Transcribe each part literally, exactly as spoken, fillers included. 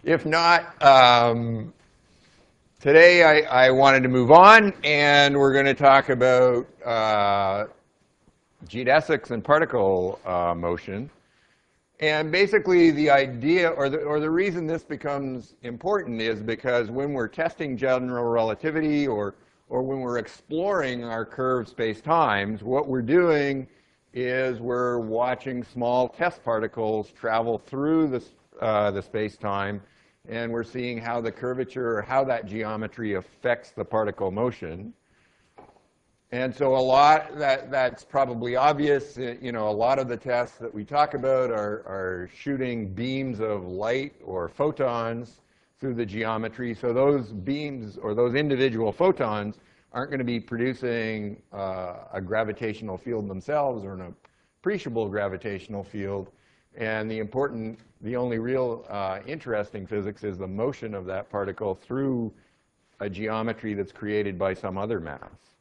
If not, um, today I, I wanted to move on, and we're going to talk about uh, geodesics and particle uh, motion. And basically the idea, or the, or the reason this becomes important is because when we're testing general relativity or, or when we're exploring our curved space-times, what we're doing is we're watching small test particles travel through the, uh, the space-time, and we're seeing how the curvature or how that geometry affects the particle motion. And so a lot, that, that's probably obvious. You know, a lot of the tests that we talk about are, are shooting beams of light or photons through the geometry. So those beams or those individual photons aren't going to be producing uh, a gravitational field themselves or an appreciable gravitational field. And the important, the only real uh, interesting physics is the motion of that particle through a geometry that's created by some other mass.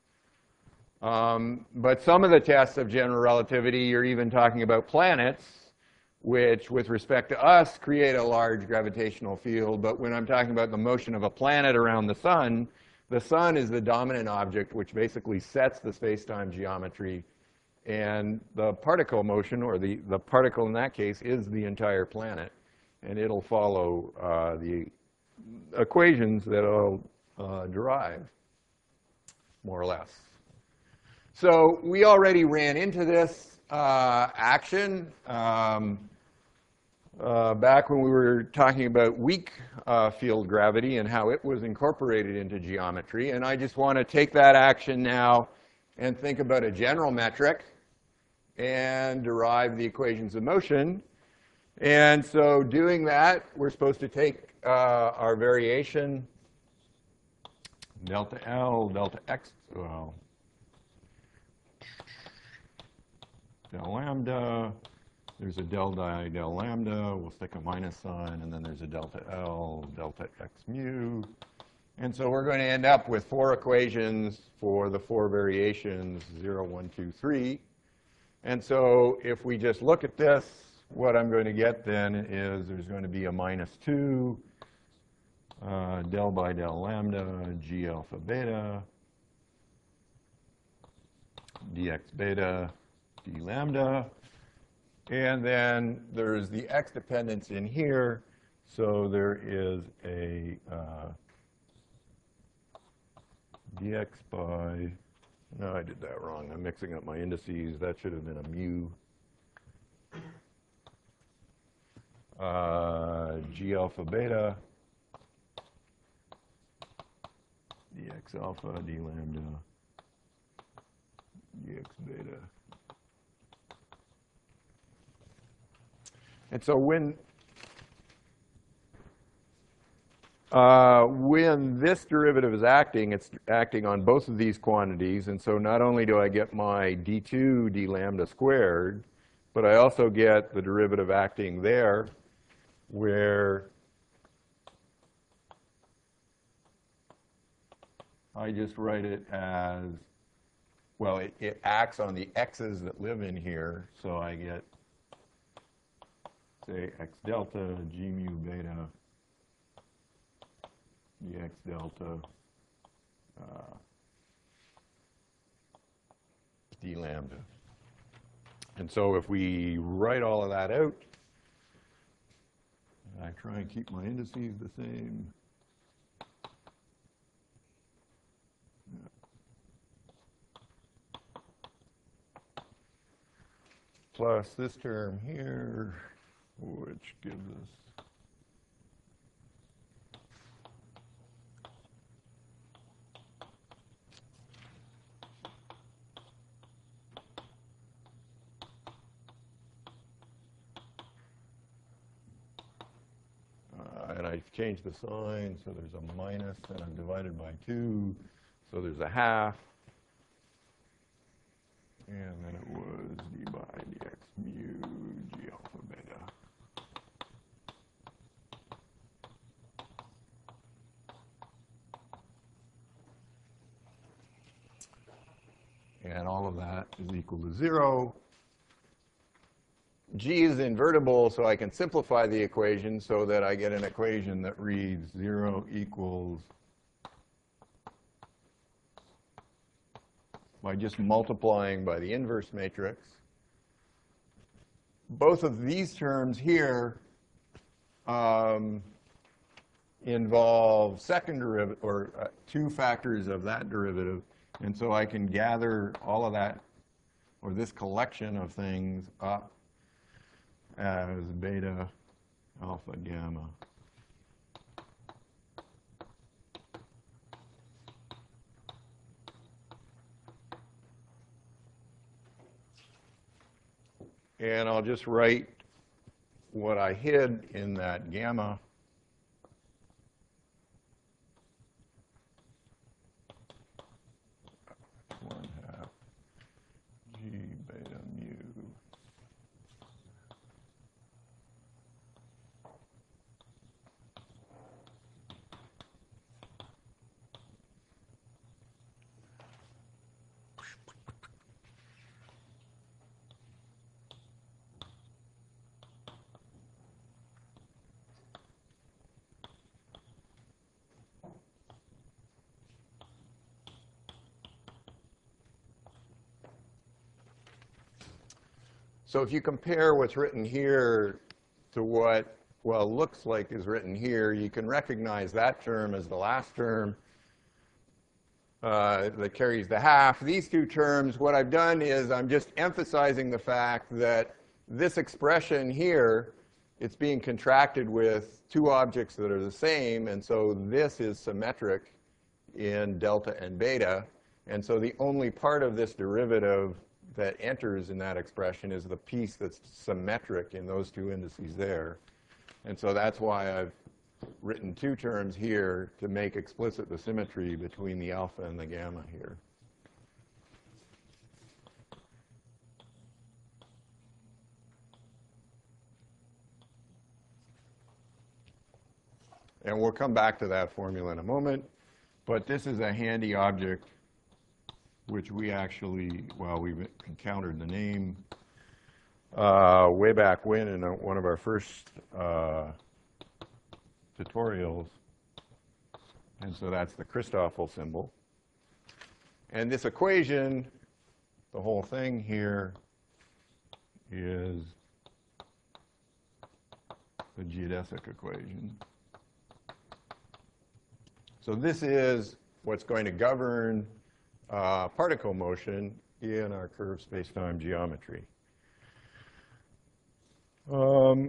Um, but some of the tests of general relativity, you're even talking about planets, which, with respect to us, create a large gravitational field. But when I'm talking about the motion of a planet around the sun, the sun is the dominant object, which basically sets the space-time geometry. And the particle motion, or the, the particle in that case, is the entire planet. And it'll follow uh, the equations that it'll uh, derive, more or less. So we already ran into this uh, action um, uh, back when we were talking about weak uh, field gravity and how it was incorporated into geometry. And I just want to take that action now and think about a general metric and derive the equations of motion. And so doing that, we're supposed to take uh, our variation, delta L, delta X, well, del lambda, there's a del di del lambda, we'll stick a minus sign, and then there's a delta L, delta X mu. And so we're going to end up with four equations for the four variations, zero, one, two, three. And so if we just look at this, what I'm going to get then is there's going to be a minus two, uh, del by del lambda, g alpha beta, dx beta, d lambda. And then there's the x dependence in here. So there is a uh, dx by, no, I did that wrong. I'm mixing up my indices. That should have been a mu. Uh, g alpha beta, dx alpha, d lambda, dx beta. And so when uh, when this derivative is acting, it's acting on both of these quantities. And so not only do I get my d two d lambda squared, but I also get the derivative acting there, where I just write it as, well, it, it acts on the x's that live in here. So I get, say, x delta, g mu beta, dx delta, uh, d lambda. And so if we write all of that out, I try and keep my indices the same. Plus this term here, which gives us uh, and I've changed the sign, so there's a minus, and I've divided by two, so there's a half. And then it was d by dx mu g alpha beta. And all of that is equal to zero G is invertible, so I can simplify the equation so that I get an equation that reads zero equals, by just multiplying by the inverse matrix. Both of these terms here um, involve second derivative, or uh, two factors of that derivative. And so I can gather all of that, or this collection of things, up as beta, alpha, gamma. And I'll just write what I hid in that gamma. One half G beta mu. So if you compare what's written here to what, well, looks like is written here, you can recognize that term as the last term uh, that carries the half. These two terms, what I've done is I'm just emphasizing the fact that this expression here, it's being contracted with two objects that are the same, and so this is symmetric in delta and beta. And so the only part of this derivative that enters in that expression is the piece that's symmetric in those two indices there. And so that's why I've written two terms here to make explicit the symmetry between the alpha and the gamma here. And we'll come back to that formula in a moment. But this is a handy object which we actually, well, we've encountered the name uh, way back when in a, one of our first uh, tutorials. And so that's the Christoffel symbol. And this equation, the whole thing here, is the geodesic equation. So this is what's going to govern Uh, particle motion in our curved space-time geometry. Um,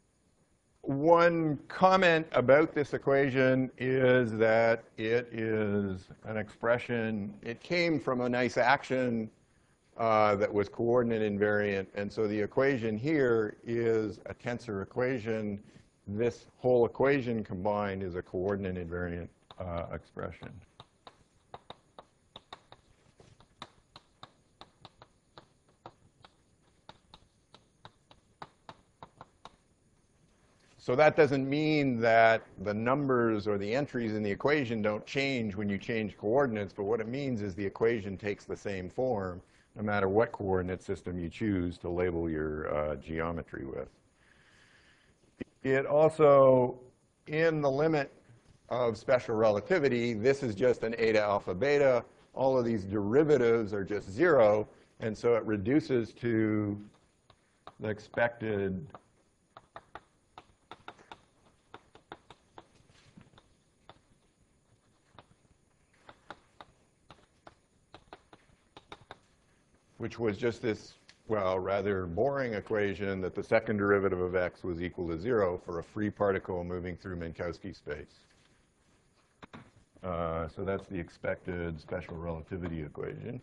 one comment about this equation is that it is an expression, it came from a nice action uh, that was coordinate invariant, and so the equation here is a tensor equation. This whole equation combined is a coordinate invariant uh, expression. So that doesn't mean that the numbers or the entries in the equation don't change when you change coordinates, but what it means is the equation takes the same form no matter what coordinate system you choose to label your uh, geometry with. It also, in the limit of special relativity, this is just an eta alpha beta. All of these derivatives are just zero, and so it reduces to the expected which was just this, well, rather boring equation that the second derivative of x was equal to zero for a free particle moving through Minkowski space. Uh, so that's the expected special relativity equation.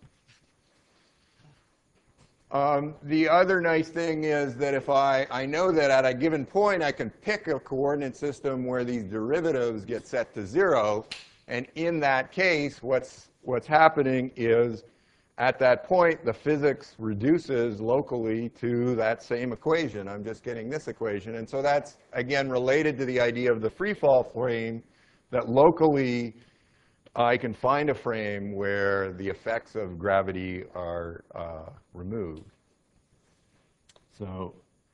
Um, the other nice thing is that if I, I know that at a given point I can pick a coordinate system where these derivatives get set to zero, and in that case, what's, what's happening is at that point, the physics reduces locally to that same equation. I'm just getting this equation. And so that's, again, related to the idea of the free fall frame, that locally I can find a frame where the effects of gravity are uh, removed. So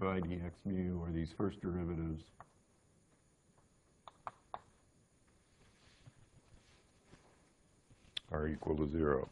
by dx mu, or these first derivatives, are equal to zero.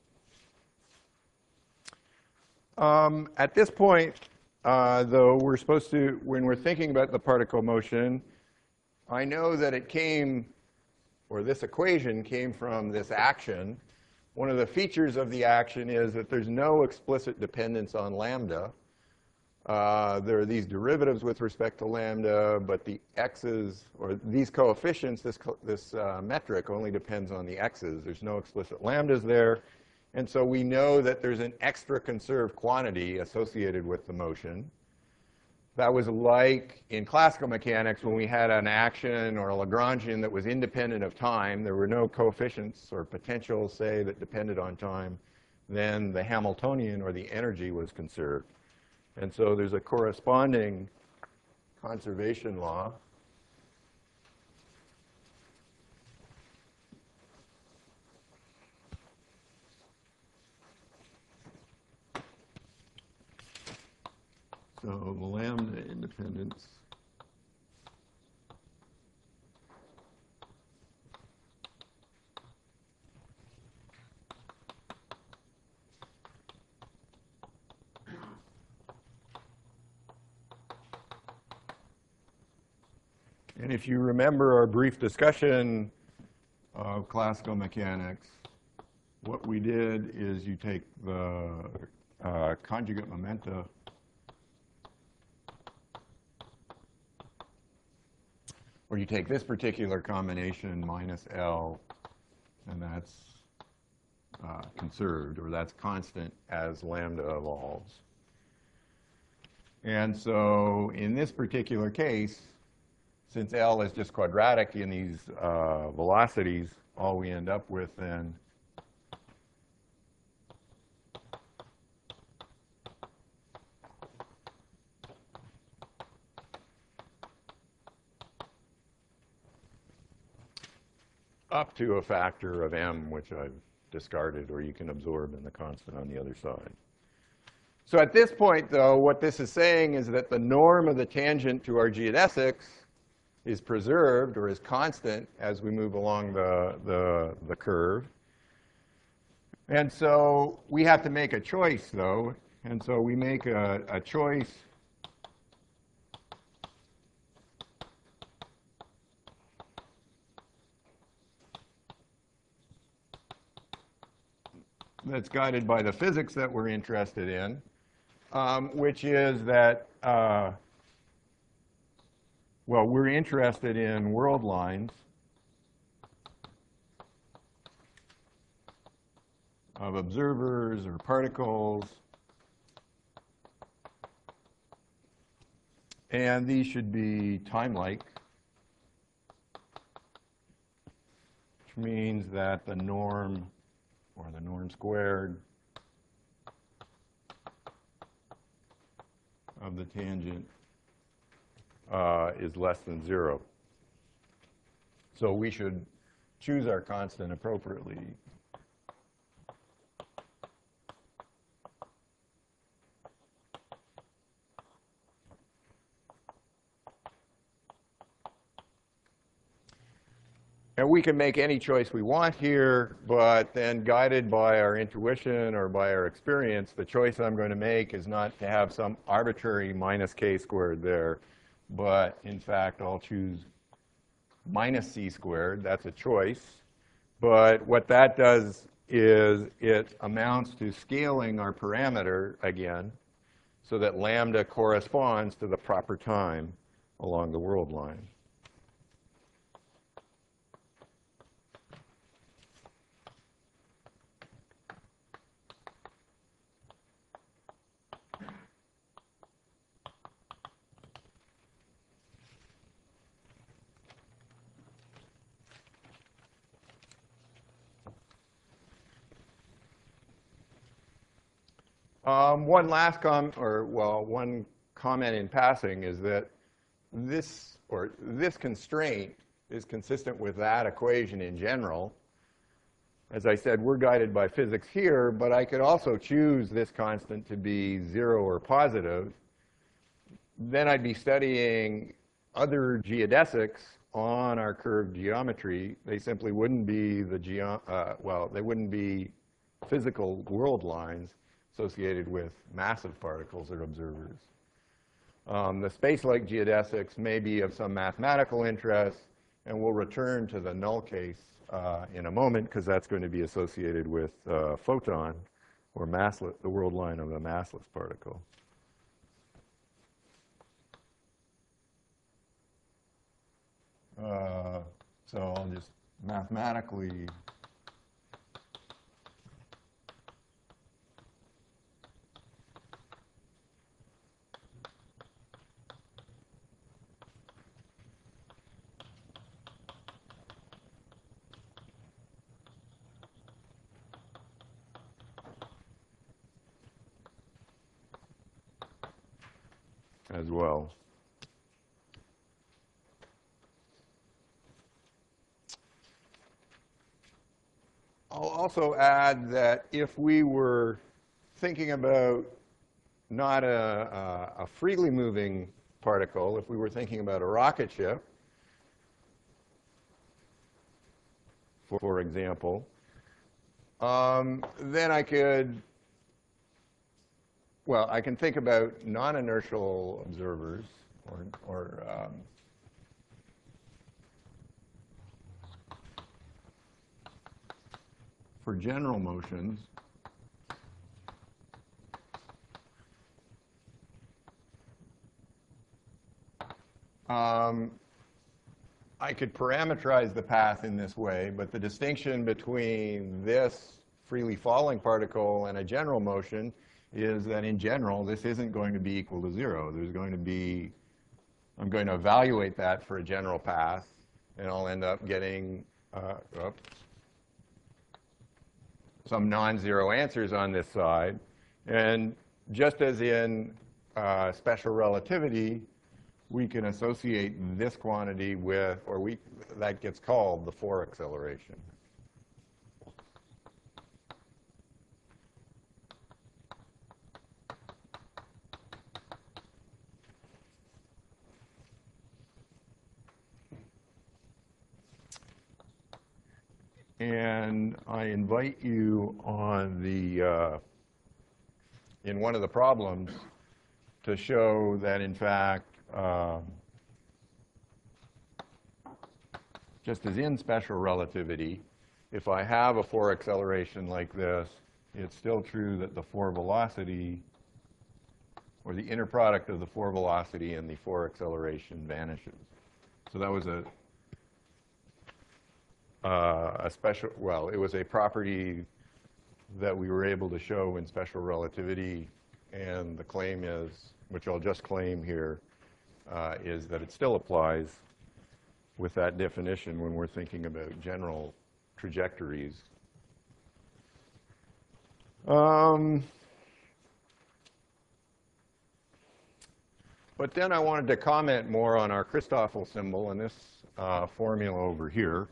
Um, at this point, uh, though, we're supposed to, when we're thinking about the particle motion, I know that it came, or this equation came from this action. One of the features of the action is that there's no explicit dependence on lambda. Uh, there are these derivatives with respect to lambda, but the x's, or these coefficients, this, co this uh, metric only depends on the x's. There's no explicit lambdas there. And so we know that there's an extra conserved quantity associated with the motion. That was like in classical mechanics when we had an action or a Lagrangian that was independent of time. There were no coefficients or potentials, say, that depended on time. Then the Hamiltonian, or the energy, was conserved. And so there's a corresponding conservation law. So the lambda independence and if you remember our brief discussion of classical mechanics, what we did is you take the uh, conjugate momenta or you take this particular combination minus L, and that's uh, conserved, or that's constant as lambda evolves. And so in this particular case, since L is just quadratic in these uh, velocities, all we end up with then up to a factor of m, which I've discarded, or you can absorb in the constant on the other side. So at this point, though, what this is saying is that the norm of the tangent to our geodesics is preserved, or is constant, as we move along the, the, the curve. And so we have to make a choice, though. And so we make a, a choice that's guided by the physics that we're interested in, um, which is that, uh, well, we're interested in world lines of observers or particles, and these should be time-like, which means that the norm, or the norm squared, of the tangent uh, is less than zero. So we should choose our constant appropriately. And we can make any choice we want here, but then guided by our intuition or by our experience, the choice I'm going to make is not to have some arbitrary minus k squared there, but in fact, I'll choose minus c squared. That's a choice. But what that does is it amounts to scaling our parameter again so that lambda corresponds to the proper time along the world line. Um, one last com, or well, one comment in passing is that this, or this constraint is consistent with that equation in general. As I said, we're guided by physics here, but I could also choose this constant to be zero or positive. then I'd be studying other geodesics on our curved geometry. They simply wouldn't be the geo, uh, well, they wouldn't be physical world lines associated with massive particles or observers. Um, the space-like geodesics may be of some mathematical interest, and we'll return to the null case uh, in a moment, because that's going to be associated with uh, photon, or massless, the world line of a massless particle. Uh, so I'll just mathematically as well. I'll also add that if we were thinking about not a, a, a freely moving particle, if we were thinking about a rocket ship, for, for example, um, then I could, well, I can think about non-inertial observers, or, or um, for general motions, um, I could parameterize the path in this way, but the distinction between this freely falling particle and a general motion is that in general, this isn't going to be equal to zero. There's going to be, I'm going to evaluate that for a general path, and I'll end up getting, uh, oops, some non-zero answers on this side. And just as in uh, special relativity, we can associate this quantity with, or we, that gets called the four acceleration. And I invite you on the, uh, in one of the problems, to show that in fact, uh, just as in special relativity, if I have a four acceleration like this, it's still true that the four velocity, or the inner product of the four velocity and the four acceleration vanishes. So that was a Uh, a special, well, it was a property that we were able to show in special relativity, and the claim is, which I'll just claim here, uh, is that it still applies with that definition when we're thinking about general trajectories. Um, but then I wanted to comment more on our Christoffel symbol and this uh, formula over here.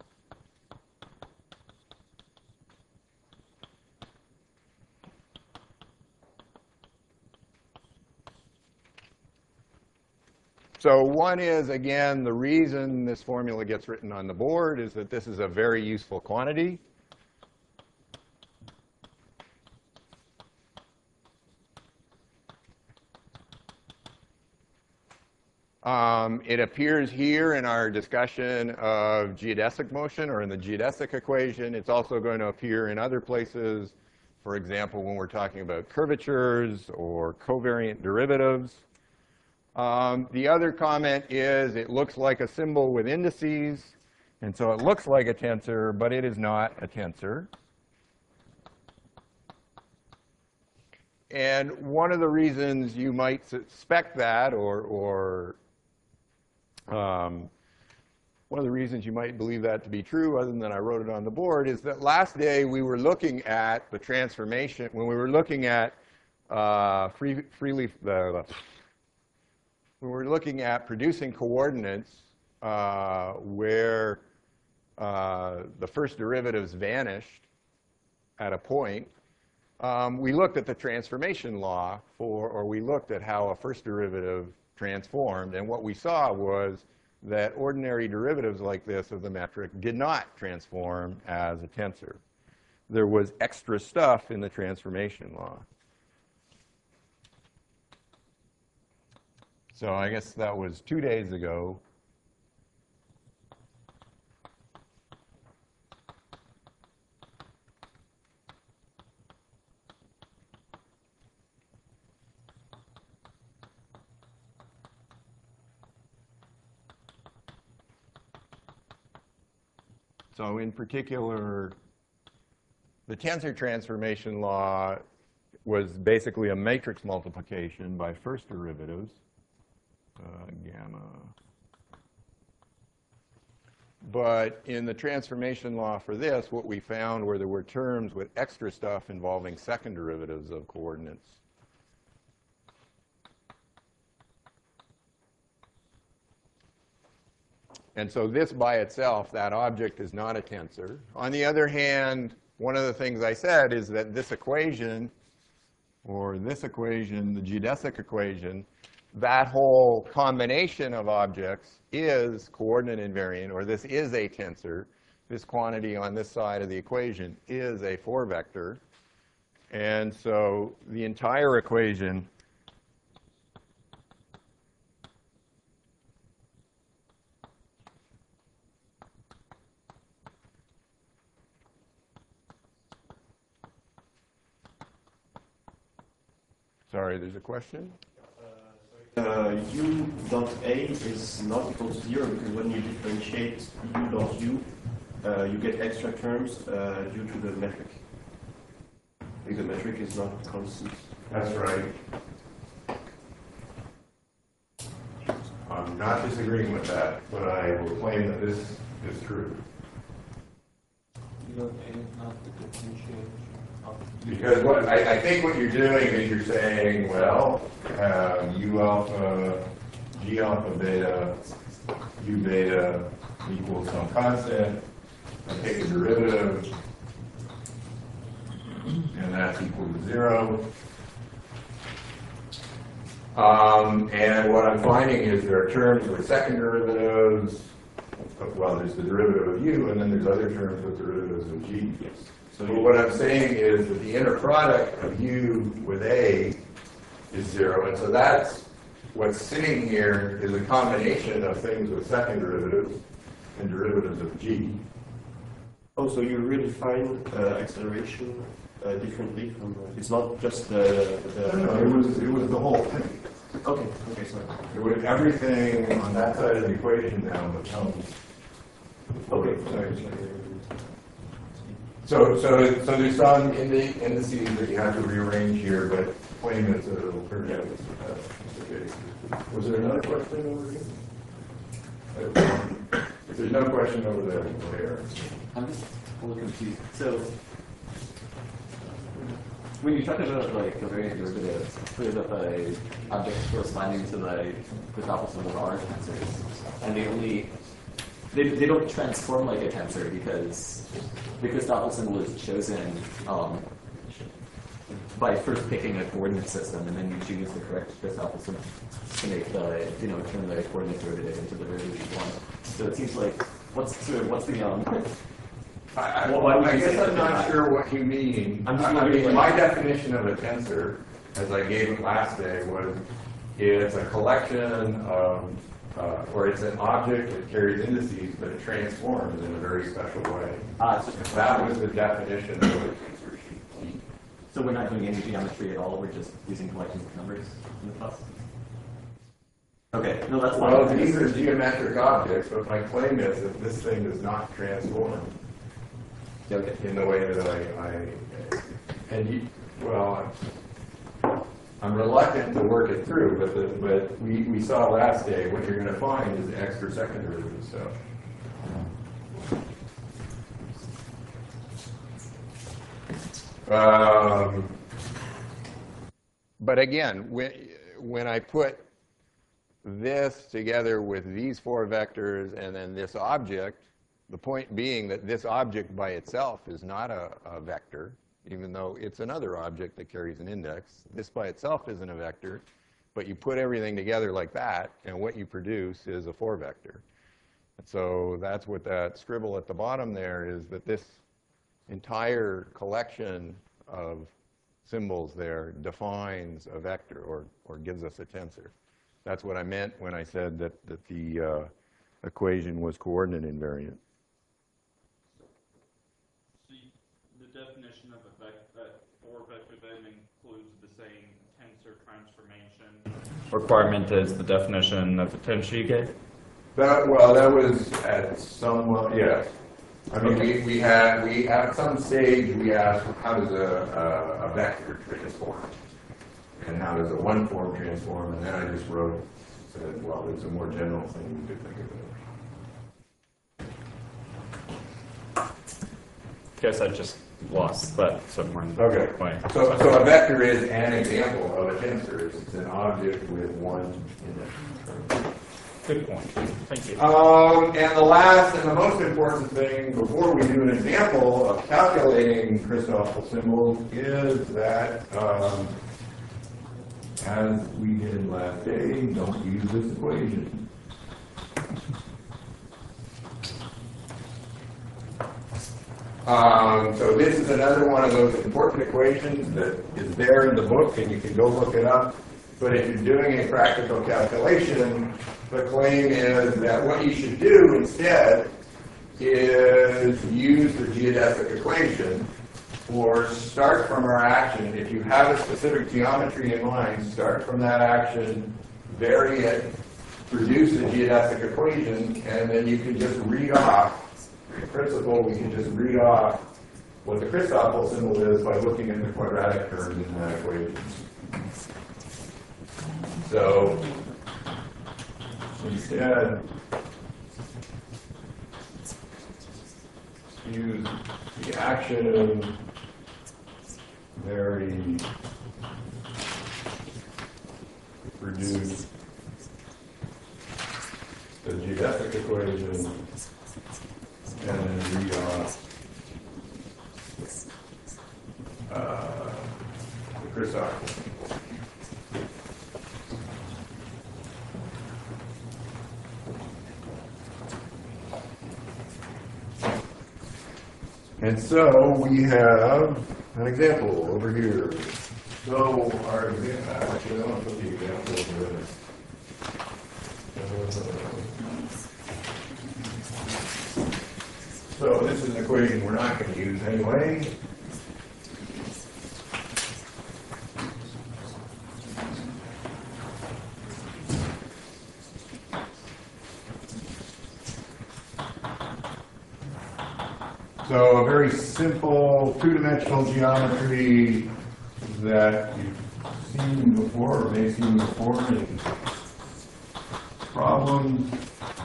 So one is, again, the reason this formula gets written on the board is that this is a very useful quantity. Um, it appears here in our discussion of geodesic motion, or in the geodesic equation. It's also going to appear in other places, for example, when we're talking about curvatures or covariant derivatives. Um, the other comment is it looks like a symbol with indices, and so it looks like a tensor, but it is not a tensor. And one of the reasons you might suspect that, or, or um, one of the reasons you might believe that to be true, other than I wrote it on the board, is that last day we were looking at the transformation, when we were looking at uh, free, freely, uh, when we're looking at producing coordinates uh, where uh, the first derivatives vanished at a point, um, we looked at the transformation law for, or we looked at how a first derivative transformed. And what we saw was that ordinary derivatives like this of the metric did not transform as a tensor. There was extra stuff in the transformation law. So I guess that was two days ago. So in particular, the tensor transformation law was basically a matrix multiplication by first derivatives, uh, gamma. But in the transformation law for this, what we found were there were terms with extra stuff involving second derivatives of coordinates. And so this by itself, that object is not a tensor. On the other hand, one of the things I said is that this equation, or this equation, the geodesic equation, that whole combination of objects is coordinate invariant, or this is a tensor. This quantity on this side of the equation is a four vector. And so the entire equation Sorry, there's a question? Uh, u dot a is not equal to zero because when you differentiate u dot u, uh, you get extra terms uh, due to the metric. Because the metric is not constant. That's right. I'm not disagreeing with that, but I will claim that this is true. U dot a is not the differentiation. Because what I, I think what you're doing is you're saying, well, um, u alpha, g alpha beta, u beta equals some constant. I take a derivative, and that's equal to zero. Um, and what I'm finding is there are terms with second derivatives. Well, there's the derivative of u, and then there's other terms with derivatives of g. So what I'm saying is that the inner product of u with a is zero, and so that's what's sitting here is a combination of things with second derivatives and derivatives of g. Oh, so you really define uh, acceleration uh, differently from uh, it's not just the, the No, no, it was it was the whole thing. Okay, okay, sorry. It was everything on that side of the equation now becomes Okay, sorry. sorry. So, so, so there's some indi indices that you have to rearrange here, but plain as a little turn out. Okay. Was there another question over here? If there's no question over there, there. I'm just a little confused. So, when you talk about like covariant derivatives, it's clear that the objects corresponding to the Christopherson are tensors, and they only they they don't transform like a tensor because the Christopherson was chosen um, by first picking a coordinate system, and then you choose the correct Christopherson to make the you know turn the coordinate derivative into the derivative you want. So it seems like what's sort of what's the um. I, I, Well, why would I you guess say I'm not that? sure what you mean. I'm just I wondering, mean, like- my definition of a tensor, as I gave it last day, was it's a collection of, uh, or it's an object that carries indices, but it transforms in a very special way. Ah, it's just a That was the definition of a tensor sheet. So we're not doing any geometry at all, we're just using collections of numbers in the class? Okay, no, that's fine. Well, these are geometric objects, but my claim is that this thing does not transform Okay. in the way that I, I and you, well, I'm reluctant to work it through, but the, but we, we saw last day what you're going to find is extra second derivative stuff. Um, but again, when, when I put this together with these four vectors and then this object, the point being that this object by itself is not a, a vector, even though it's another object that carries an index. This by itself isn't a vector. but you put everything together like that, and what you produce is a four vector. And so that's what that scribble at the bottom there is, that this entire collection of symbols there defines a vector, or, or gives us a tensor. That's what I meant when I said that, that the uh, equation was coordinate invariant. So you, the definition of a vector, that four vector then includes the same tensor transformation requirement as the definition of the tensor you gave? That, well, that was at some, uh, yes. I mean, we, we had, we, at some stage, we asked, how does a, a, a vector transform? And how does a one-form transform? And then I just wrote, said, well, it's a more general thing you could think about. Guess I just lost that somewhere in the Okay. point. So, so a vector is an example of a tensor. It's an object with one in it. Good point. Thank you. Um, and the last and the most important thing before we do an example of calculating Christoffel symbols is that, um, as we did last day, don't use this equation. Um, so this is another one of those important equations that is there in the book, and you can go look it up. But if you're doing a practical calculation, the claim is that what you should do instead is use the geodesic equation, or start from our action. If you have a specific geometry in mind, start from that action, vary it, produce a geodesic equation, and then you can just read off. In principle, we can just read off what the Christoffel symbol is by looking at the quadratic terms in that equation. So instead, use the action, vary, produce the geodesic equation, and then read off uh, the Christoffel. And so we have an example over here. So our example, actually, I want to put the example over there. So this is an equation we're not going to use anyway. So a very simple two-dimensional geometry that you've seen before, or may have seen before in problems.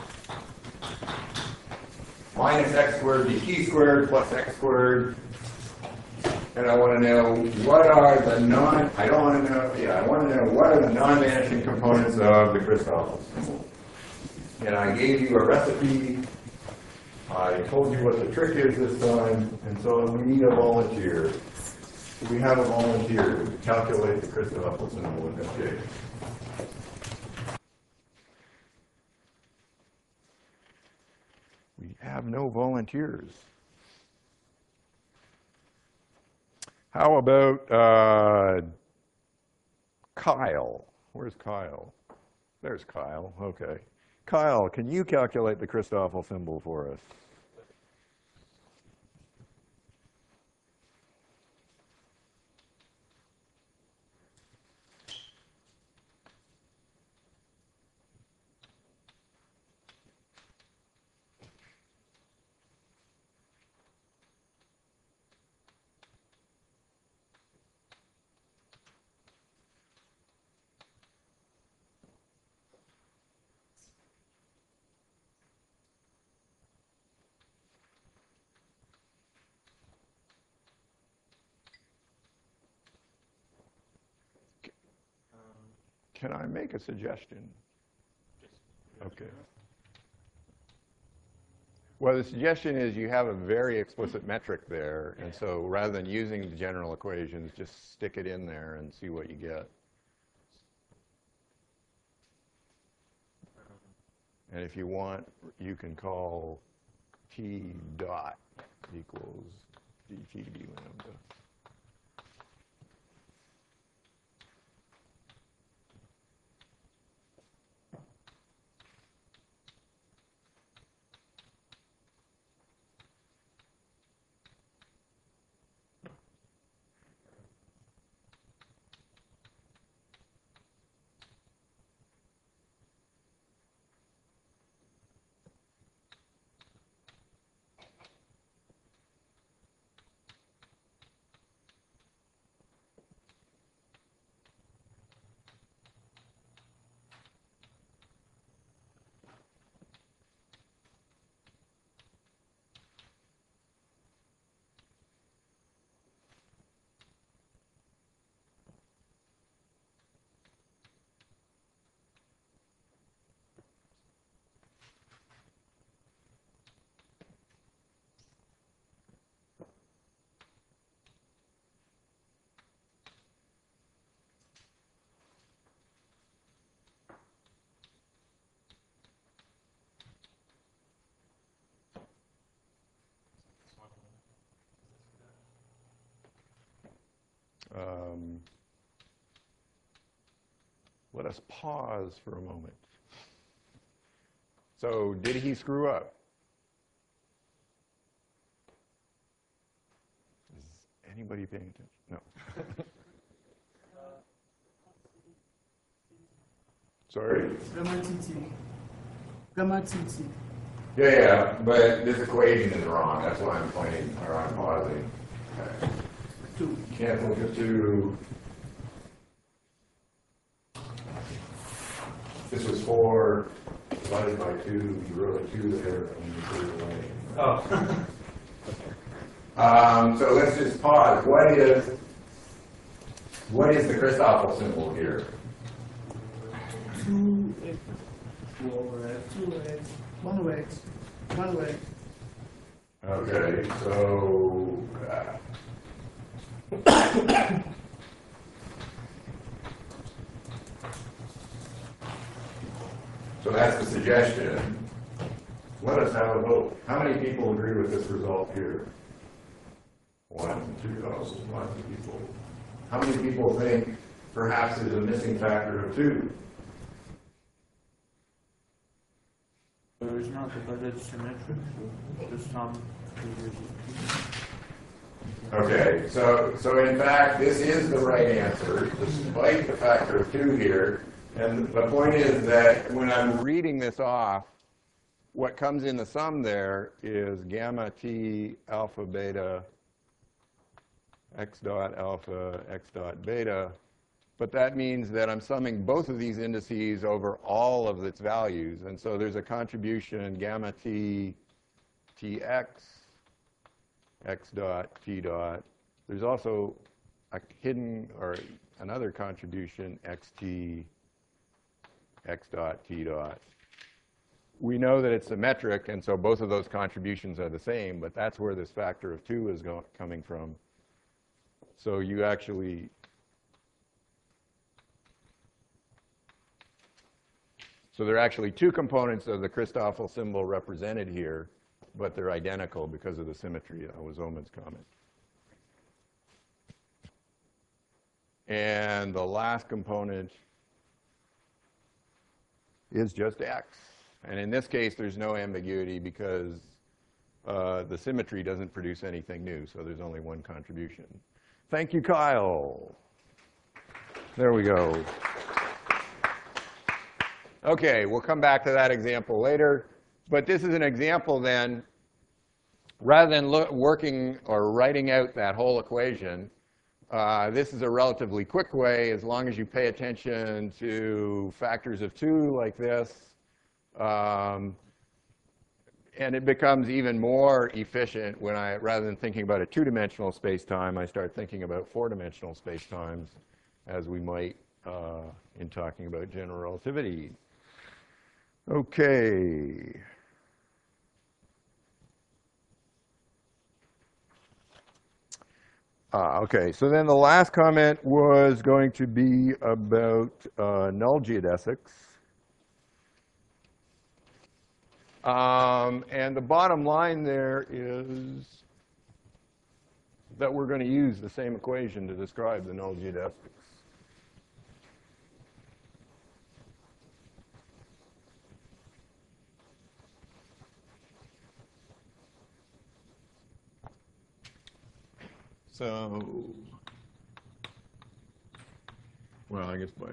Minus x squared dt squared plus x squared. And I want to know what are the non, I don't want to know, yeah, I want to know what are the non-vanishing components of the Christoffel symbol. And I gave you a recipe. I told you what the trick is this time, and so we need a volunteer. So we have a volunteer to calculate the Christoffel symbol in this case. We have no volunteers. How about uh, Kyle? Where's Kyle? There's Kyle. Okay. Kyle, can you calculate the Christoffel symbol for us? Can I make a suggestion? Okay. Well, the suggestion is you have a very explicit metric there, and so rather than using the general equations, just stick it in there and see what you get. And if you want, you can call T dot equals dt lambda. Um, let us pause for a moment. So did he screw up? Is anybody paying attention? No. Sorry? Gamma T T. Gamma T T. Yeah, yeah, but this equation is wrong. That's why I'm pointing, or I'm pausing. Okay. Two. Can't look at two. This was four divided by two. You wrote a two there and you put it away. Oh. Um, so let's just pause. What is what is the Christoffel symbol here? Two X. Four X. Two X. One X. One X. Okay, so uh, so that's the suggestion. Let us have a vote. How many people agree with this result here? One, two, oh, lots of people. How many people think perhaps there's a missing factor of two? There is not because it's symmetric. So the sum is Okay, so so in fact, this is the right answer, despite the factor of two here. And the point is that when I'm reading this off, what comes in the sum there is gamma t alpha beta x dot alpha x dot beta. But that means that I'm summing both of these indices over all of its values. And so there's a contribution gamma t tx x dot t dot. There's also a hidden or another contribution xt x dot t dot. We know that it's symmetric, and so both of those contributions are the same, but that's where this factor of two is go coming from. So you actually so there are actually two components of the Christoffel symbol represented here, but they're identical because of the symmetry. That was Omen's comment. And the last component is just x. And in this case, there's no ambiguity because uh, the symmetry doesn't produce anything new, so there's only one contribution. Thank you, Kyle. There we go. Okay, we'll come back to that example later. But this is an example then, rather than lo working or writing out that whole equation, uh, this is a relatively quick way as long as you pay attention to factors of two like this. Um, and it becomes even more efficient when I, rather than thinking about a two-dimensional space-time, I start thinking about four-dimensional space-times as we might uh, in talking about general relativity. Okay. Ah, okay, so then the last comment was going to be about uh, null geodesics. Um, and the bottom line there is that we're going to use the same equation to describe the null geodesics. So, well, I guess by,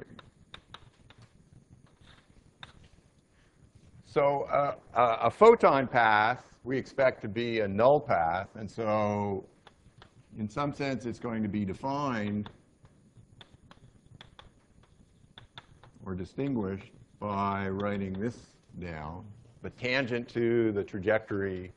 so uh, a a photon path we expect to be a null path, and so in some sense it's going to be defined or distinguished by writing this down. The tangent to the trajectory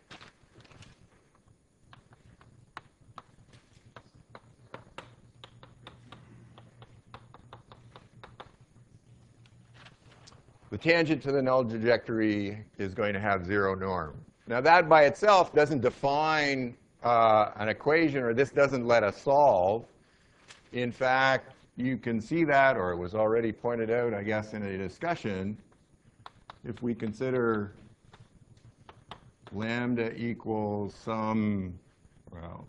The tangent to the null trajectory is going to have zero norm. Now that by itself doesn't define uh, an equation, or this doesn't let us solve. In fact, you can see that, or it was already pointed out, I guess, in a discussion, if we consider lambda equals some, well,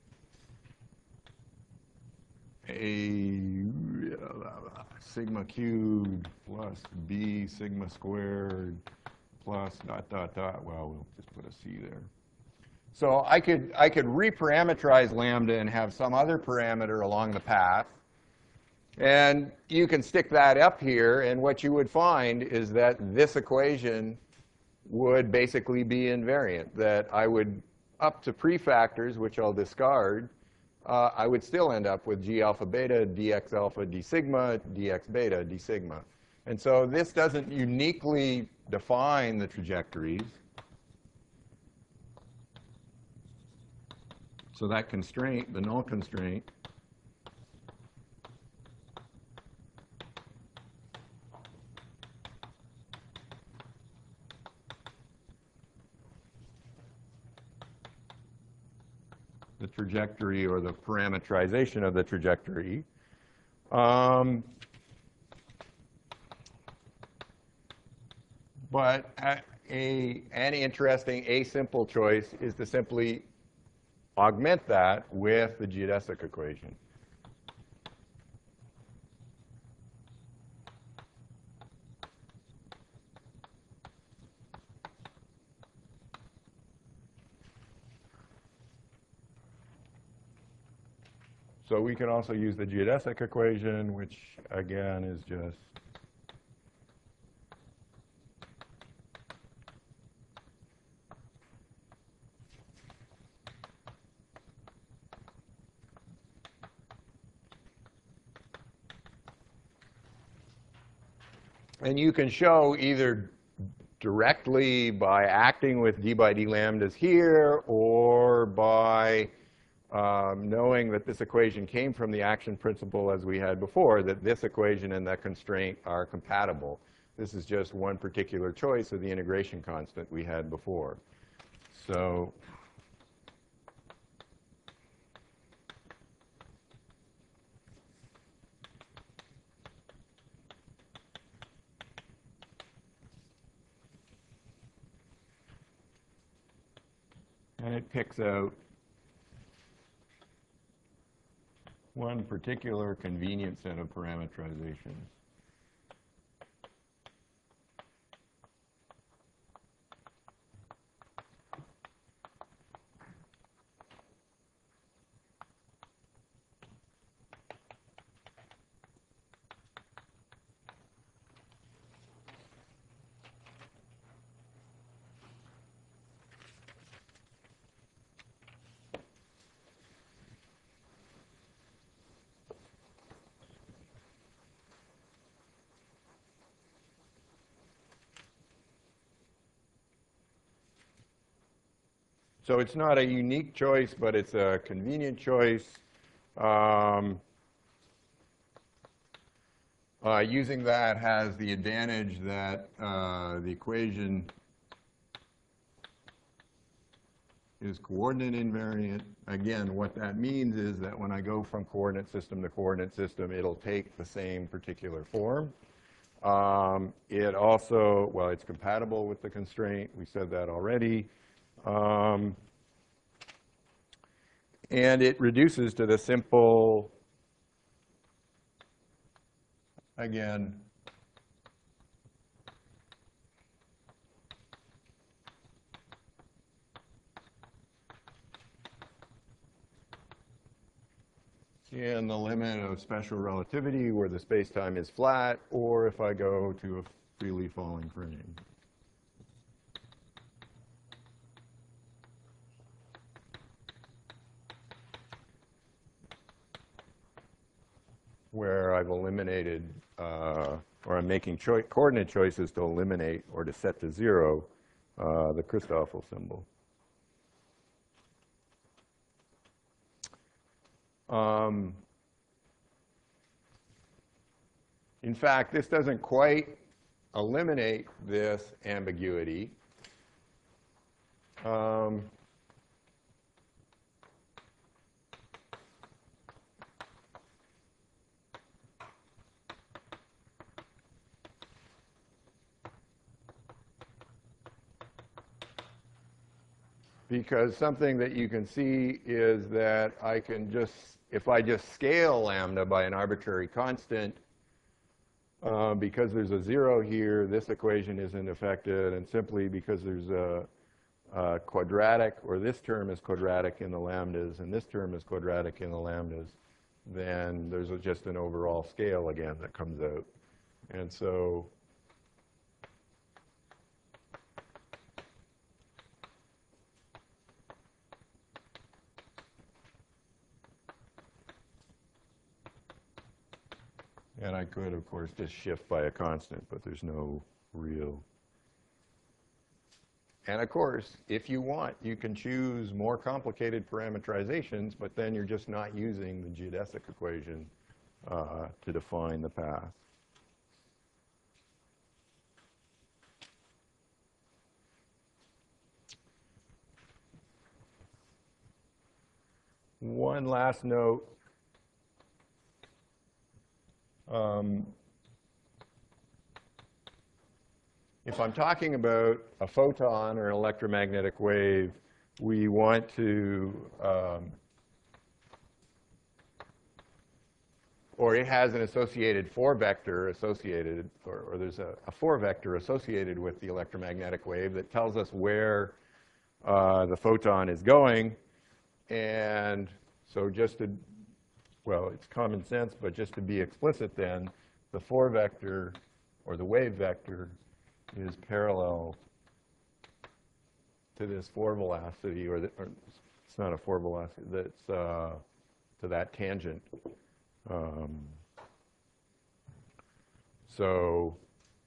a sigma cubed plus b sigma squared plus dot, dot, dot. Well, we'll just put a c there. So I could, I could reparameterize lambda and have some other parameter along the path. And you can stick that up here, and what you would find is that this equation would basically be invariant, that I would, up to prefactors, which I'll discard, uh, I would still end up with g alpha beta, dx alpha d sigma, dx beta d sigma. And so this doesn't uniquely define the trajectories. So that constraint, the null constraint, the trajectory or the parameterization of the trajectory. Um, but a, a, an interesting asimple choice is to simply augment that with the geodesic equation. So we can also use the geodesic equation, which again is just and you can show either directly by acting with d by d lambdas here, or by um, knowing that this equation came from the action principle as we had before, that this equation and that constraint are compatible. This is just one particular choice of the integration constant we had before. So and it picks out one particular convenient set of parameterizations. So it's not a unique choice, but it's a convenient choice. Um, uh, using that has the advantage that uh, the equation is coordinate invariant. Again, what that means is that when I go from coordinate system to coordinate system, it'll take the same particular form. Um, it also, well, it's compatible with the constraint. We said that already. Um, and it reduces to the simple, again, in the limit of special relativity where the space-time is flat, or if I go to a freely falling frame. Where I've eliminated, uh, or I'm making choi coordinate choices to eliminate or to set to zero uh, the Christoffel symbol. Um, in fact, this doesn't quite eliminate this ambiguity. Um, Because something that you can see is that I can just, if I just scale lambda by an arbitrary constant, uh, because there's a zero here, this equation isn't affected, and simply because there's a, a quadratic, or this term is quadratic in the lambdas, and this term is quadratic in the lambdas, then there's a, just an overall scale again that comes out. And so and I could, of course, just shift by a constant, but there's no real. And of course, if you want, you can choose more complicated parameterizations, but then you're just not using the geodesic equation uh, to define the path. One last note. Um, if I'm talking about a photon or an electromagnetic wave, we want to, um, or it has an associated four vector associated, or, or there's a, a four vector associated with the electromagnetic wave that tells us where uh, the photon is going. And so just to, well, it's common sense, but just to be explicit then, the four vector, or the wave vector, is parallel to this four velocity, or, the, or it's not a four velocity, that's uh, to that tangent. Um, so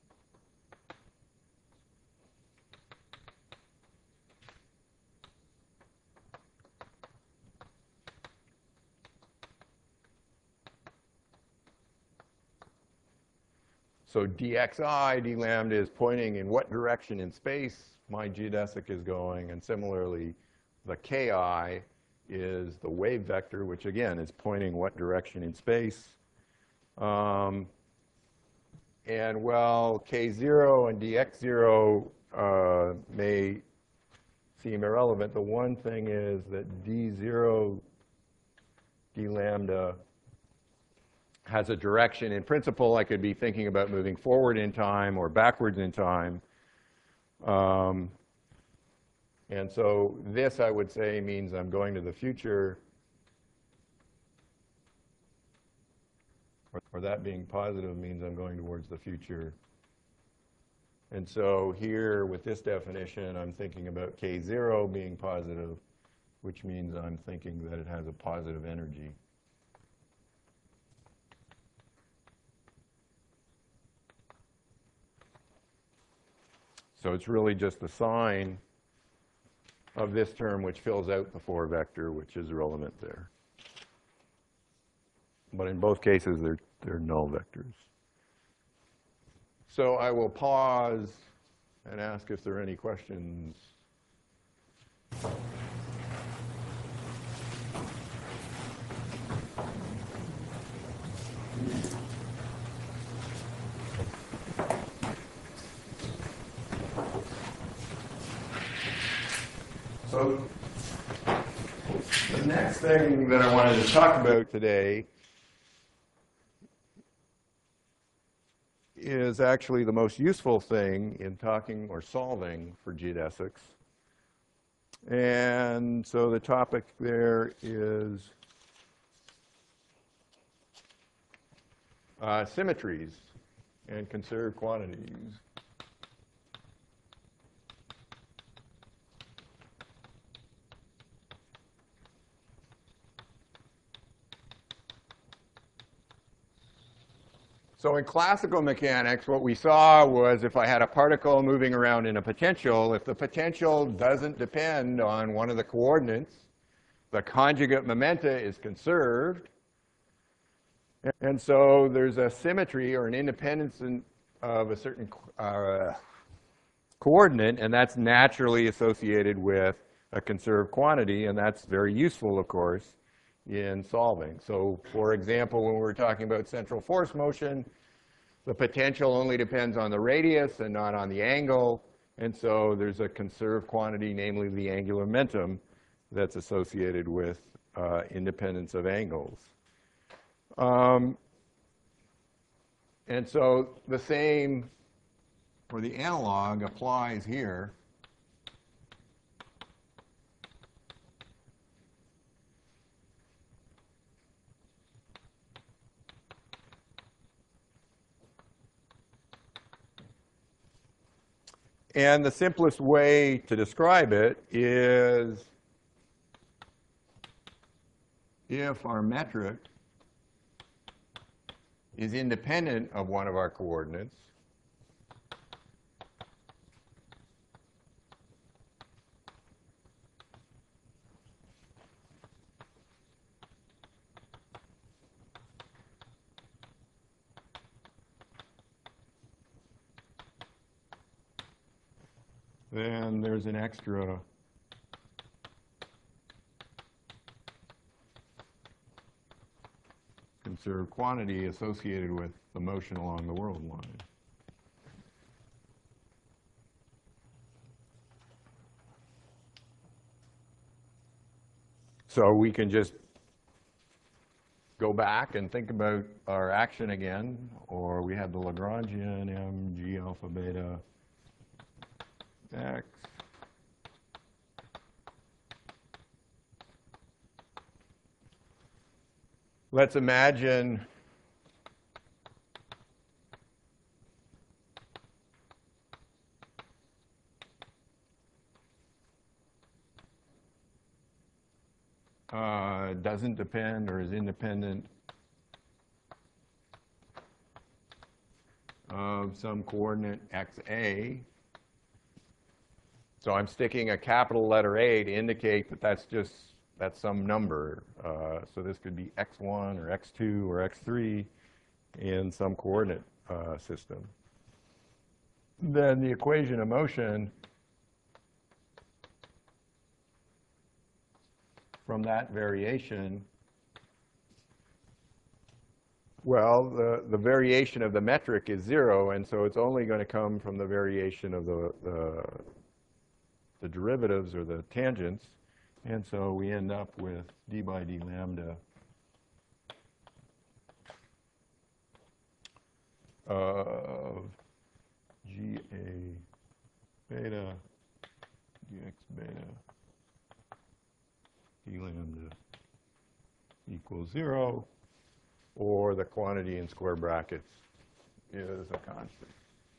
So dxi, d lambda, is pointing in what direction in space my geodesic is going, and similarly, the ki is the wave vector, which again is pointing what direction in space. Um, and while k zero and dx zero uh, may seem irrelevant, the one thing is that d zero, d lambda, has a direction. In principle, I could be thinking about moving forward in time or backwards in time. Um, and so this, I would say, means I'm going to the future, or, or that being positive means I'm going towards the future. And so here, with this definition, I'm thinking about k zero being positive, which means I'm thinking that it has a positive energy. So it's really just the sign of this term which fills out the four vector, which is relevant there. But in both cases, they're, they're null vectors. So I will pause and ask if there are any questions. So the next thing that I wanted to talk about today is actually the most useful thing in talking or solving for geodesics. And so the topic there is uh, symmetries and conserved quantities. So in classical mechanics, what we saw was if I had a particle moving around in a potential, if the potential doesn't depend on one of the coordinates, the conjugate momenta is conserved. And so there's a symmetry or an independence in, of a certain uh, coordinate, and that's naturally associated with a conserved quantity, and that's very useful, of course, in solving. So for example, when we were talking about central force motion, the potential only depends on the radius and not on the angle, and so there's a conserved quantity, namely the angular momentum, that's associated with uh, independence of angles. Um, and so the same for the analog applies here. And the simplest way to describe it is if our metric is independent of one of our coordinates, then there's an extra conserved quantity associated with the motion along the world line. So we can just go back and think about our action again, or we have the Lagrangian m g alpha beta x. Let's imagine uh, doesn't depend or is independent of some coordinate xa. So I'm sticking a capital letter A to indicate that that's just, that's some number. Uh, so this could be x one or x two or x three in some coordinate uh, system. Then the equation of motion from that variation, well, the, the variation of the metric is zero, and so it's only going to come from the variation of the, the the derivatives or the tangents, and so we end up with d by d lambda of G A beta dx beta d lambda equals zero, or the quantity in square brackets is a constant.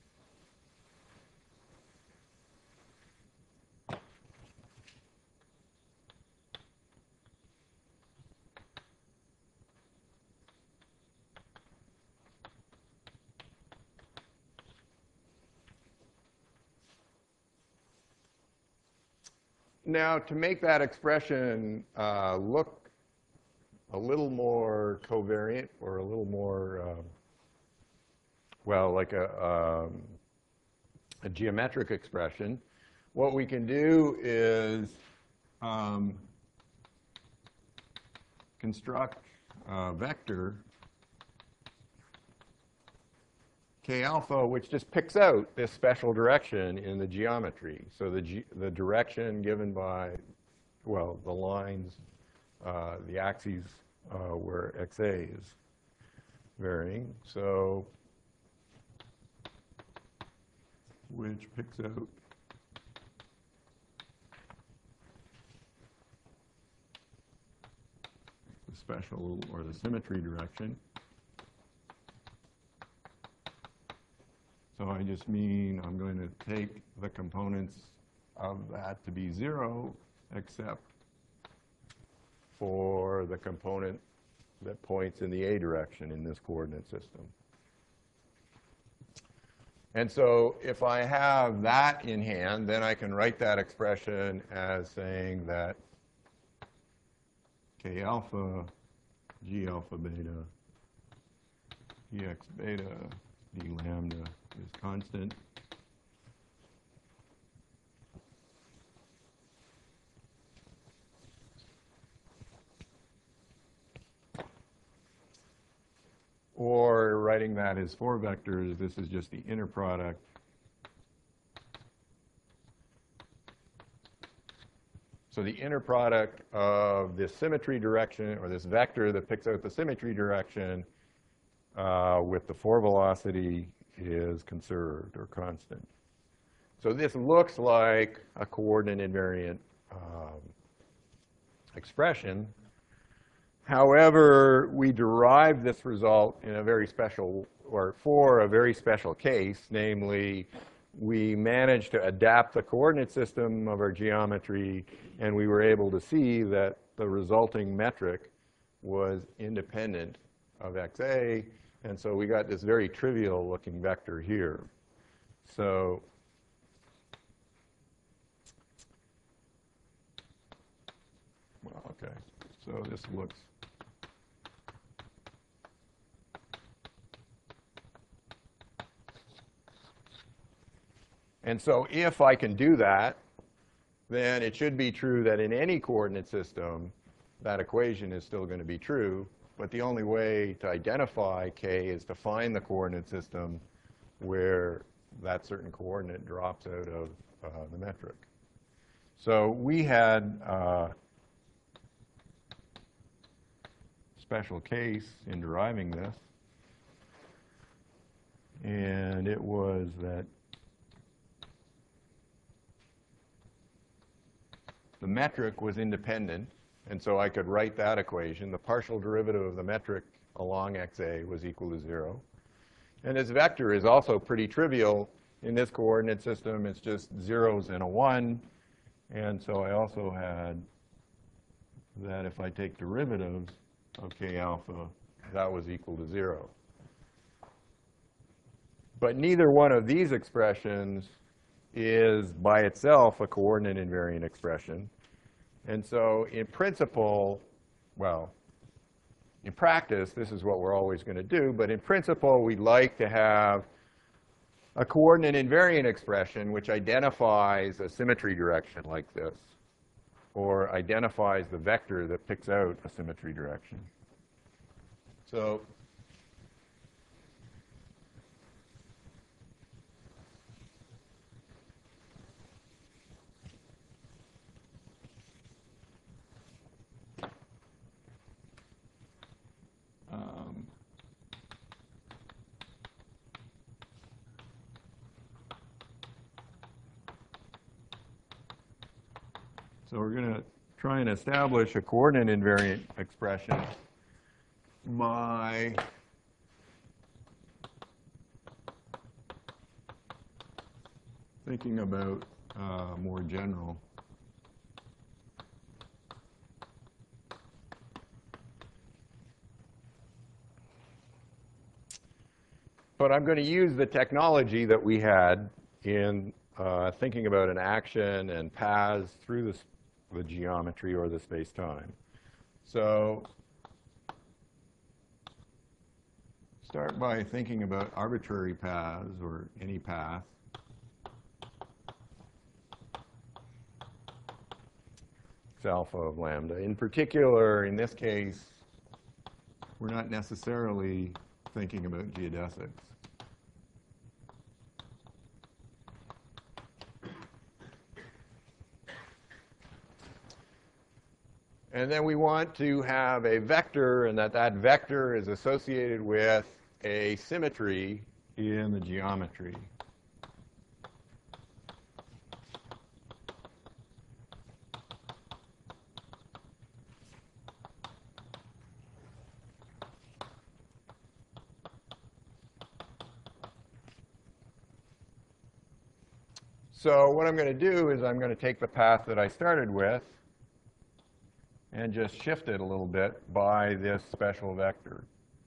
Now, to make that expression uh, look a little more covariant or a little more, um, well, like a, um, a geometric expression, what we can do is um, construct a vector k alpha, which just picks out this special direction in the geometry. So the, ge the direction given by, well, the lines, uh, the axes uh, where xa is varying. So which picks out the special or the symmetry direction. So I just mean I'm going to take the components of that to be zero, except for the component that points in the a direction in this coordinate system. And so if I have that in hand, then I can write that expression as saying that k alpha, g alpha beta, dx beta, d lambda is constant. Or writing that as four vectors, this is just the inner product so the inner product of this symmetry direction, or this vector that picks out the symmetry direction uh, with the four velocity is conserved or constant. So this looks like a coordinate invariant um, expression. However, we derived this result in a very special, or for a very special case, namely, we managed to adapt the coordinate system of our geometry, and we were able to see that the resulting metric was independent of xa, and so we got this very trivial looking vector here. So well, okay, so this looks and so if I can do that, then it should be true that in any coordinate system, that equation is still going to be true. But the only way to identify k is to find the coordinate system where that certain coordinate drops out of uh, the metric. So we had a special case in deriving this, and it was that the metric was independent, and so I could write that equation. The partial derivative of the metric along xa was equal to zero. And this vector is also pretty trivial. In this coordinate system, it's just zeros and a one. And so I also had that if I take derivatives of k alpha, that was equal to zero. But neither one of these expressions is by itself a coordinate invariant expression. And so in principle, well, in practice, this is what we're always going to do. But in principle, we'd like to have a coordinate invariant expression which identifies a symmetry direction like this, or identifies the vector that picks out a symmetry direction. So Um, so we're going to try and establish a coordinate invariant expression by thinking about uh, more general. But I'm going to use the technology that we had in uh, thinking about an action and paths through the, the geometry or the space-time. So start by thinking about arbitrary paths or any path. X alpha of lambda. In particular, in this case, we're not necessarily thinking about geodesics. And then we want to have a vector, and that that vector is associated with a symmetry in the geometry. So what I'm going to do is I'm going to take the path that I started with and just shift it a little bit by this special vector.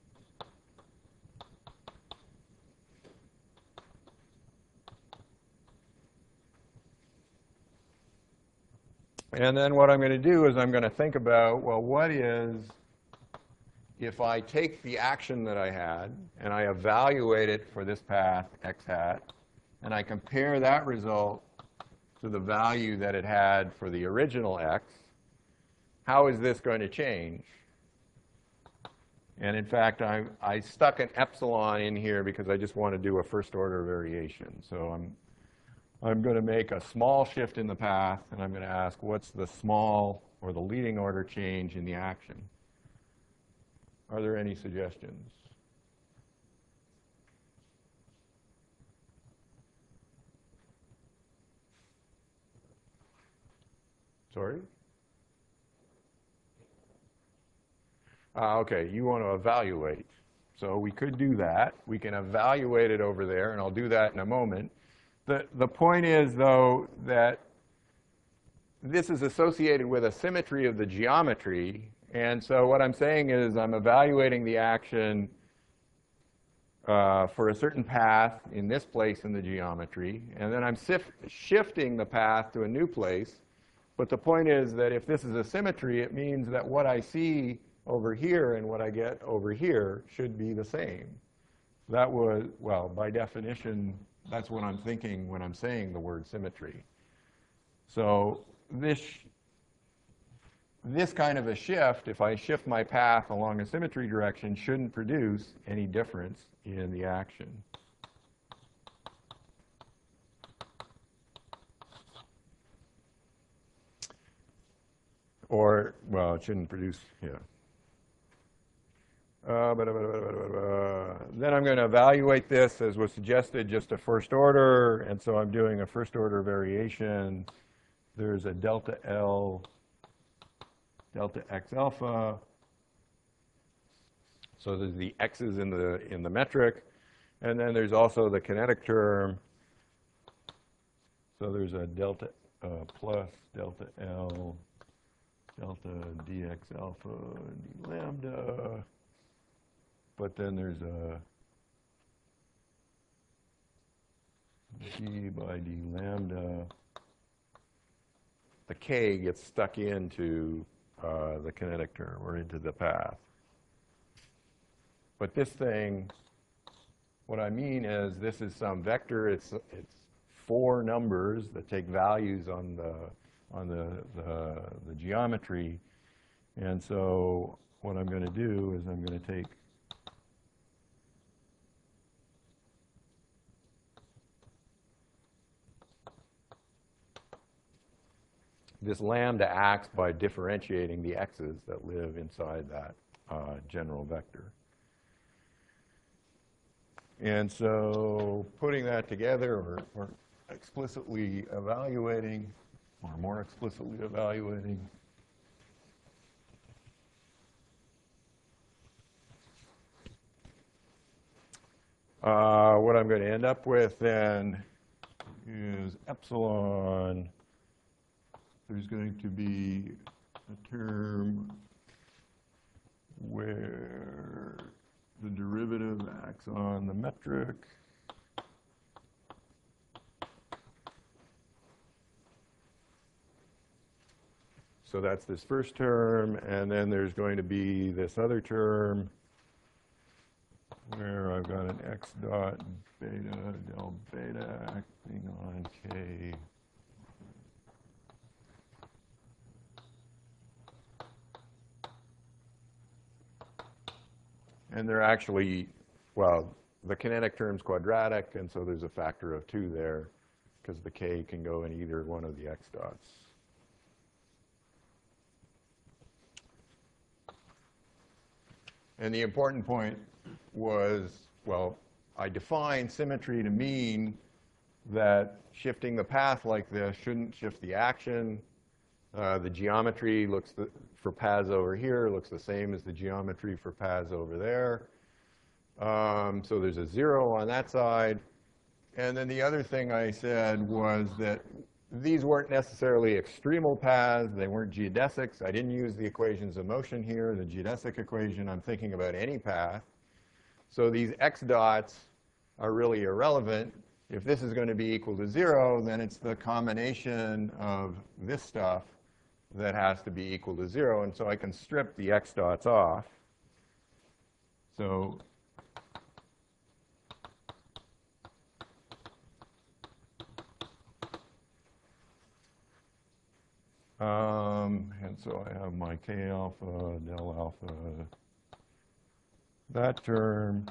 And then what I'm going to do is I'm going to think about, well, what is, if I take the action that I had and I evaluate it for this path, x hat, and I compare that result to the value that it had for the original x, how is this going to change? And in fact, I, I stuck an epsilon in here because I just want to do a first order variation. So I'm, I'm going to make a small shift in the path, and I'm going to ask what's the small or the leading order change in the action? Are there any suggestions? Sorry? Uh, okay, you want to evaluate. So we could do that. We can evaluate it over there, and I'll do that in a moment. The, the point is, though, that this is associated with a symmetry of the geometry. And so what I'm saying is I'm evaluating the action uh, for a certain path in this place in the geometry. And then I'm sif- shifting the path to a new place. But the point is that if this is a symmetry, it means that what I see over here and what I get over here should be the same. That was, well, by definition, that's what I'm thinking when I'm saying the word symmetry. So this, this kind of a shift, if I shift my path along a symmetry direction, shouldn't produce any difference in the action. Or, well, it shouldn't produce, yeah. Uh, but, but, but, but, but, then I'm going to evaluate this, as was suggested, just a first order. And so I'm doing a first order variation. There's a delta L, delta X alpha. So there's the x's in the, in the metric. And then there's also the kinetic term. So there's a delta uh, plus delta L, delta dx alpha d lambda. But then there's a d by d lambda. The k gets stuck into uh, the kinetic term or into the path. But this thing, what I mean is this is some vector. It's it's four numbers that take values on the on the the, the geometry. And so what I'm going to do is I'm going to take this lambda acts by differentiating the x's that live inside that uh, general vector. And so putting that together, or, or explicitly evaluating, or more explicitly evaluating, uh, what I'm going to end up with then is epsilon. There's going to be a term where the derivative acts on the metric. So that's this first term, and then there's going to be this other term where I've got an x dot beta del beta acting on k. And they're actually, well, the kinetic term's quadratic, and so there's a factor of two there, because the k can go in either one of the x dots. And the important point was, well, I defined symmetry to mean that shifting the path like this shouldn't shift the action. Uh, the geometry looks the, for paths over here looks the same as the geometry for paths over there. Um, so there's a zero on that side. And then the other thing I said was that these weren't necessarily extremal paths. They weren't geodesics. I didn't use the equations of motion here, the geodesic equation. I'm thinking about any path. So these x dots are really irrelevant. If this is going to be equal to zero, then it's the combination of this stuff that has to be equal to zero. And so I can strip the x dots off. So Um, and so I have my k alpha, del alpha, that term.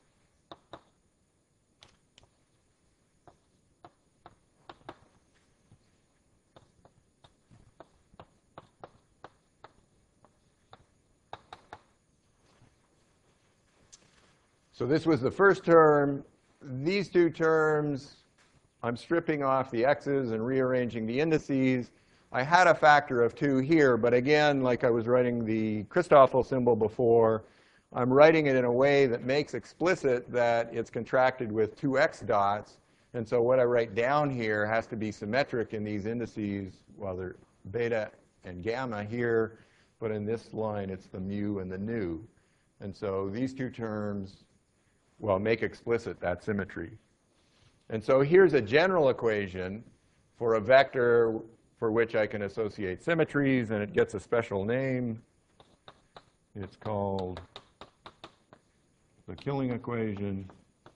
So this was the first term. These two terms, I'm stripping off the x's and rearranging the indices. I had a factor of two here, but again, like I was writing the Christoffel symbol before, I'm writing it in a way that makes explicit that it's contracted with two x dots. And so what I write down here has to be symmetric in these indices, well, they're beta and gamma here, but in this line, it's the mu and the nu. And so these two terms, well, make explicit that symmetry. And so here's a general equation for a vector for which I can associate symmetries, and it gets a special name. It's called the Killing equation,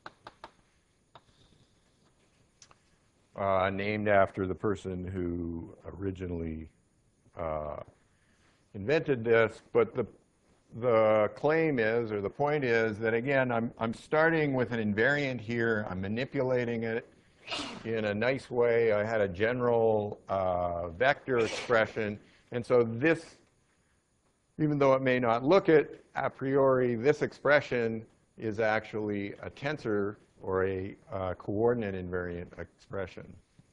uh, named after the person who originally uh, invented this. But the, the claim is, or the point is, that again, I'm, I'm starting with an invariant here. I'm manipulating it in a nice way. I had a general uh, vector expression. And so this, even though it may not look it a priori, this expression is actually a tensor or a uh, coordinate invariant expression.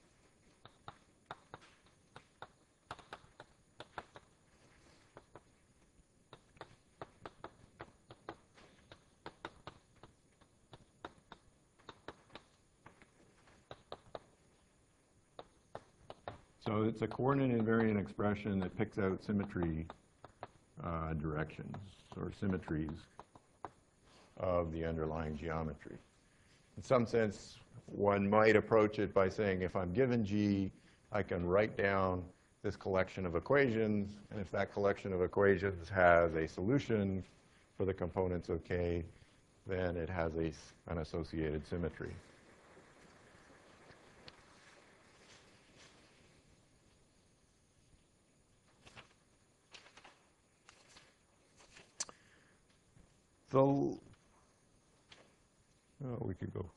So it's a coordinate invariant expression that picks out symmetry uh, directions or symmetries of the underlying geometry. In some sense, one might approach it by saying, if I'm given G, I can write down this collection of equations, and if that collection of equations has a solution for the components of K, then it has a, an associated symmetry. The, oh, we could go.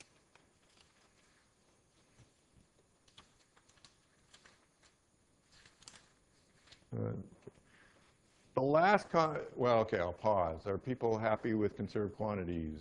Uh, the last, con well, okay, I'll pause. Are people happy with conserved quantities?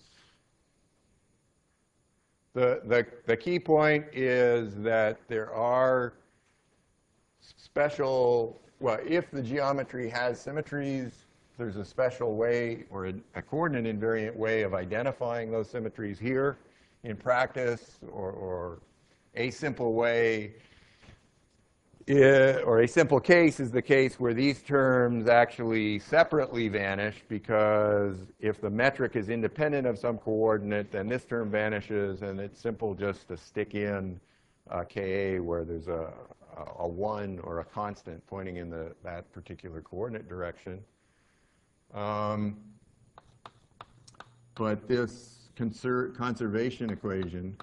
The, the, the key point is that there are special, well, if the geometry has symmetries, there's a special way, or a, a coordinate invariant way of identifying those symmetries here in practice, or, or a simple way, it, or a simple case is the case where these terms actually separately vanish, because if the metric is independent of some coordinate, then this term vanishes, and it's simple just to stick in uh, Ka where there's a, a one or a constant pointing in the, that particular coordinate direction. Um, but this conser conservation equation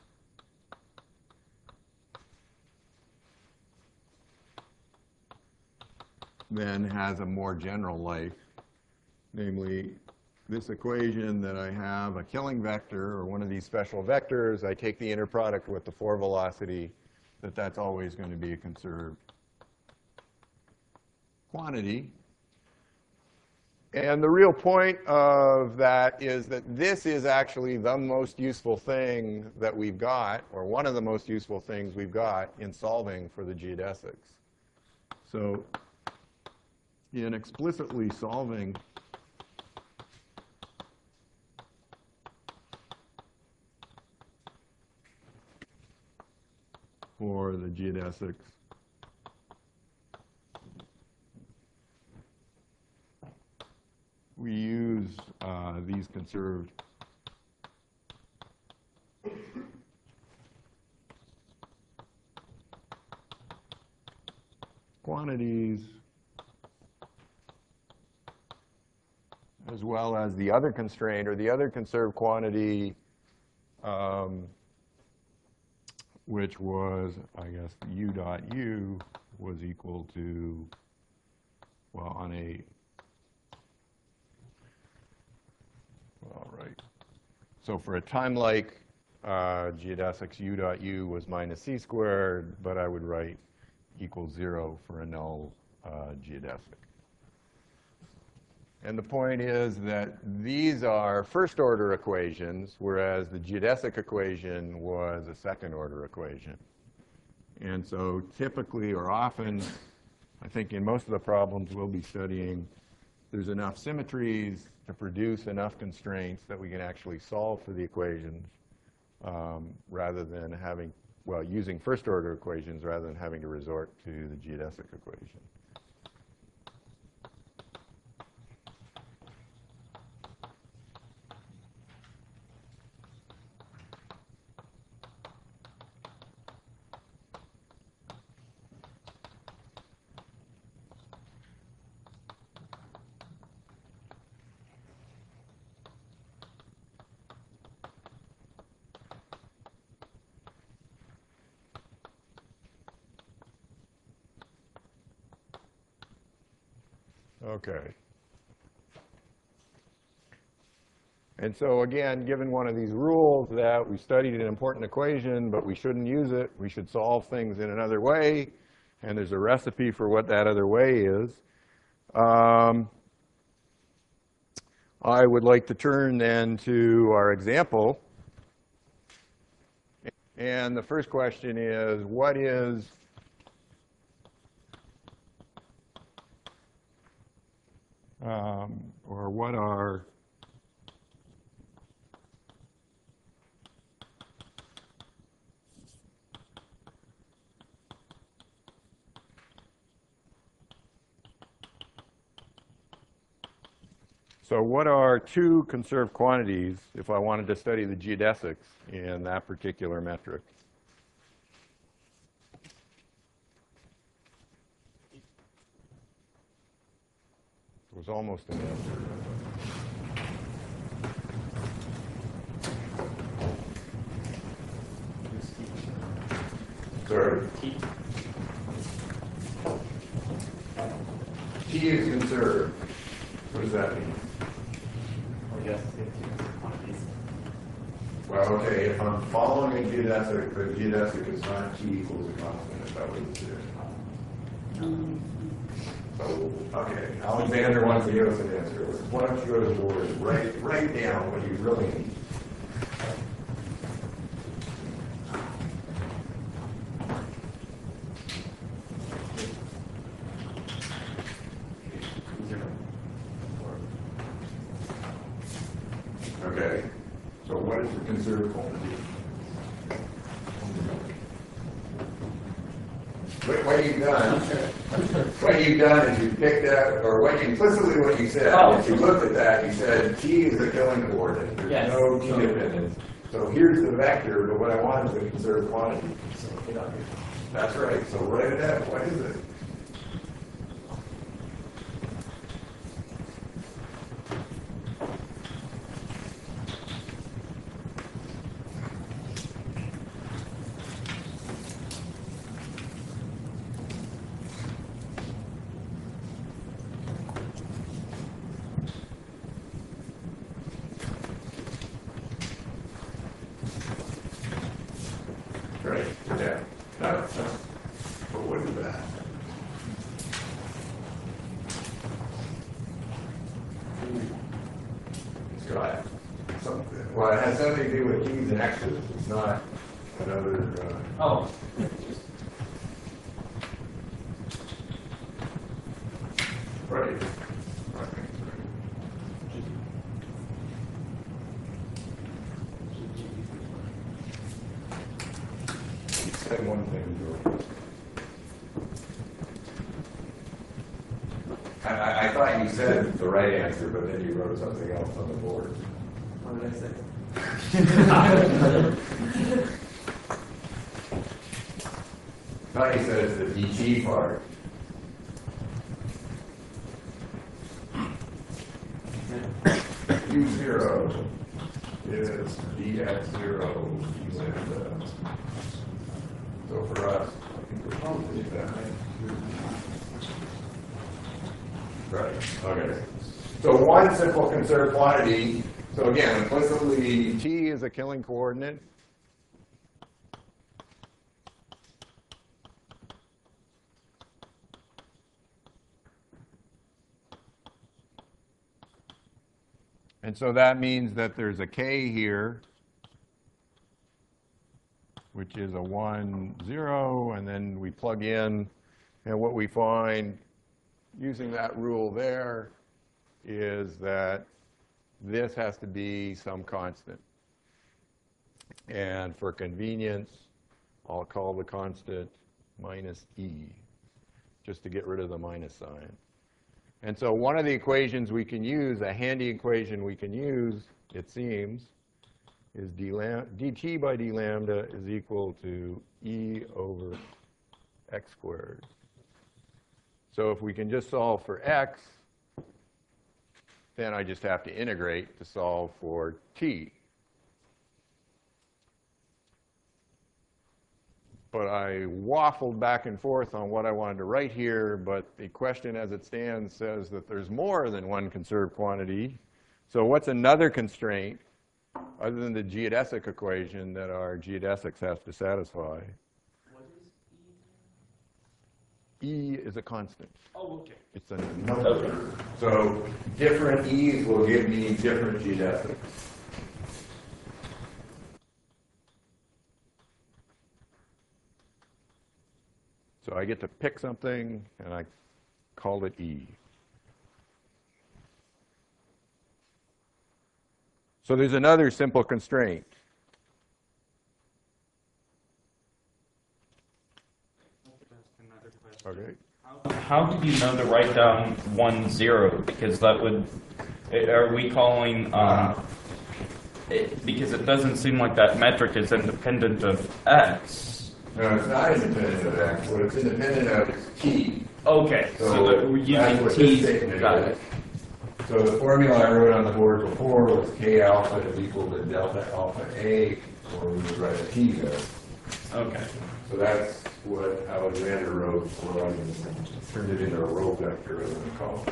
then has a more general life, namely this equation that I have a killing vector, or one of these special vectors. I take the inner product with the four velocity, that that's always going to be a conserved quantity. And the real point of that is that this is actually the most useful thing that we've got, or one of the most useful things we've got in solving for the geodesics. So in explicitly solving for the geodesics, we use uh, these conserved quantities as well as the other constraint, or the other conserved quantity, um, which was, I guess, u dot u was equal to, well, on a, all right. So for a time-like uh, geodesics, u dot u was minus c squared, but I would write equals zero for a null uh, geodesic. And the point is that these are first-order equations, whereas the geodesic equation was a second-order equation. And so typically, or often, I think in most of the problems we'll be studying, there's enough symmetries to produce enough constraints that we can actually solve for the equations um, rather than having, well, using first-order equations rather than having to resort to the geodesic equation. Okay. And so again, given one of these rules that we studied an important equation, but we shouldn't use it, we should solve things in another way, and there's a recipe for what that other way is, um, I would like to turn then to our example. And the first question is, what is Um, or what are so what are two conserved quantities if I wanted to study the geodesics in that particular metric? It was almost an answer. Sorry. T. T is conserved. What does that mean? Well, yes, it's quantities. Well, okay, if I'm following a geodesic, the geodesic is not T equals a constant, if that was there. So, okay, Alexander wants to give us an answer. Why don't you go to the board, write, write down what you really need. Okay, so what is the conserved quantity? What, what you've done, what you've done is you picked up, or what you, implicitly what you said, Oh. is you looked at that, you said T is the killing coordinate. There's Yes. no T dependence. So here's the vector, but what I want is the conserved quantity. So get out here. That's right, so write it out. What is it? Right, yeah. No, no. But what is that? X's, it's not another, uh, Oh. right. You said one thing, George. I, I, I thought you said the right answer, but then you wrote something else on the board. What did I say? I thought you said it's the D T part. U zero is D X zero D lambda. So for us, I think we're probably that. Right, okay. So one simple conserved quantity, so again, implicitly, T is a killing coordinate. And so that means that there's a K here, which is a one, zero, and then we plug in, and what we find using that rule there is that this has to be some constant. And for convenience, I'll call the constant minus E, just to get rid of the minus sign. And so one of the equations we can use, a handy equation we can use, it seems, is d lam dt by d lambda is equal to E over x squared. So if we can just solve for x, then I just have to integrate to solve for t. But I waffled back and forth on what I wanted to write here, but the question as it stands says that there's more than one conserved quantity. So what's another constraint other than the geodesic equation that our geodesics have to satisfy? What is E? E is a constant. Oh, okay. It's a number. So different E's will give me different geodesics. So I get to pick something, and I call it E. So there's another simple constraint. Another question. Okay. How did you know to write down one zero? Because that would, are we calling, um, it, because it doesn't seem like that metric is independent of x. No, it's not independent of x. What it's independent of is t. Okay, so, So that we're that's using what t. this statement Got is. it. So the formula I wrote on the board before was k alpha is equal to delta alpha a, or we would write a t there. Okay. So that's what Alexander wrote, or I turned it into a row vector rather than a column.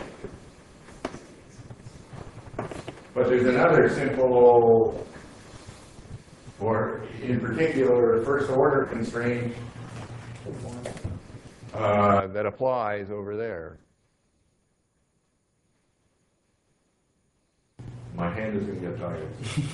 But there's another simple, or in particular, first order constraint uh, that applies over there. My hand is going to get tired.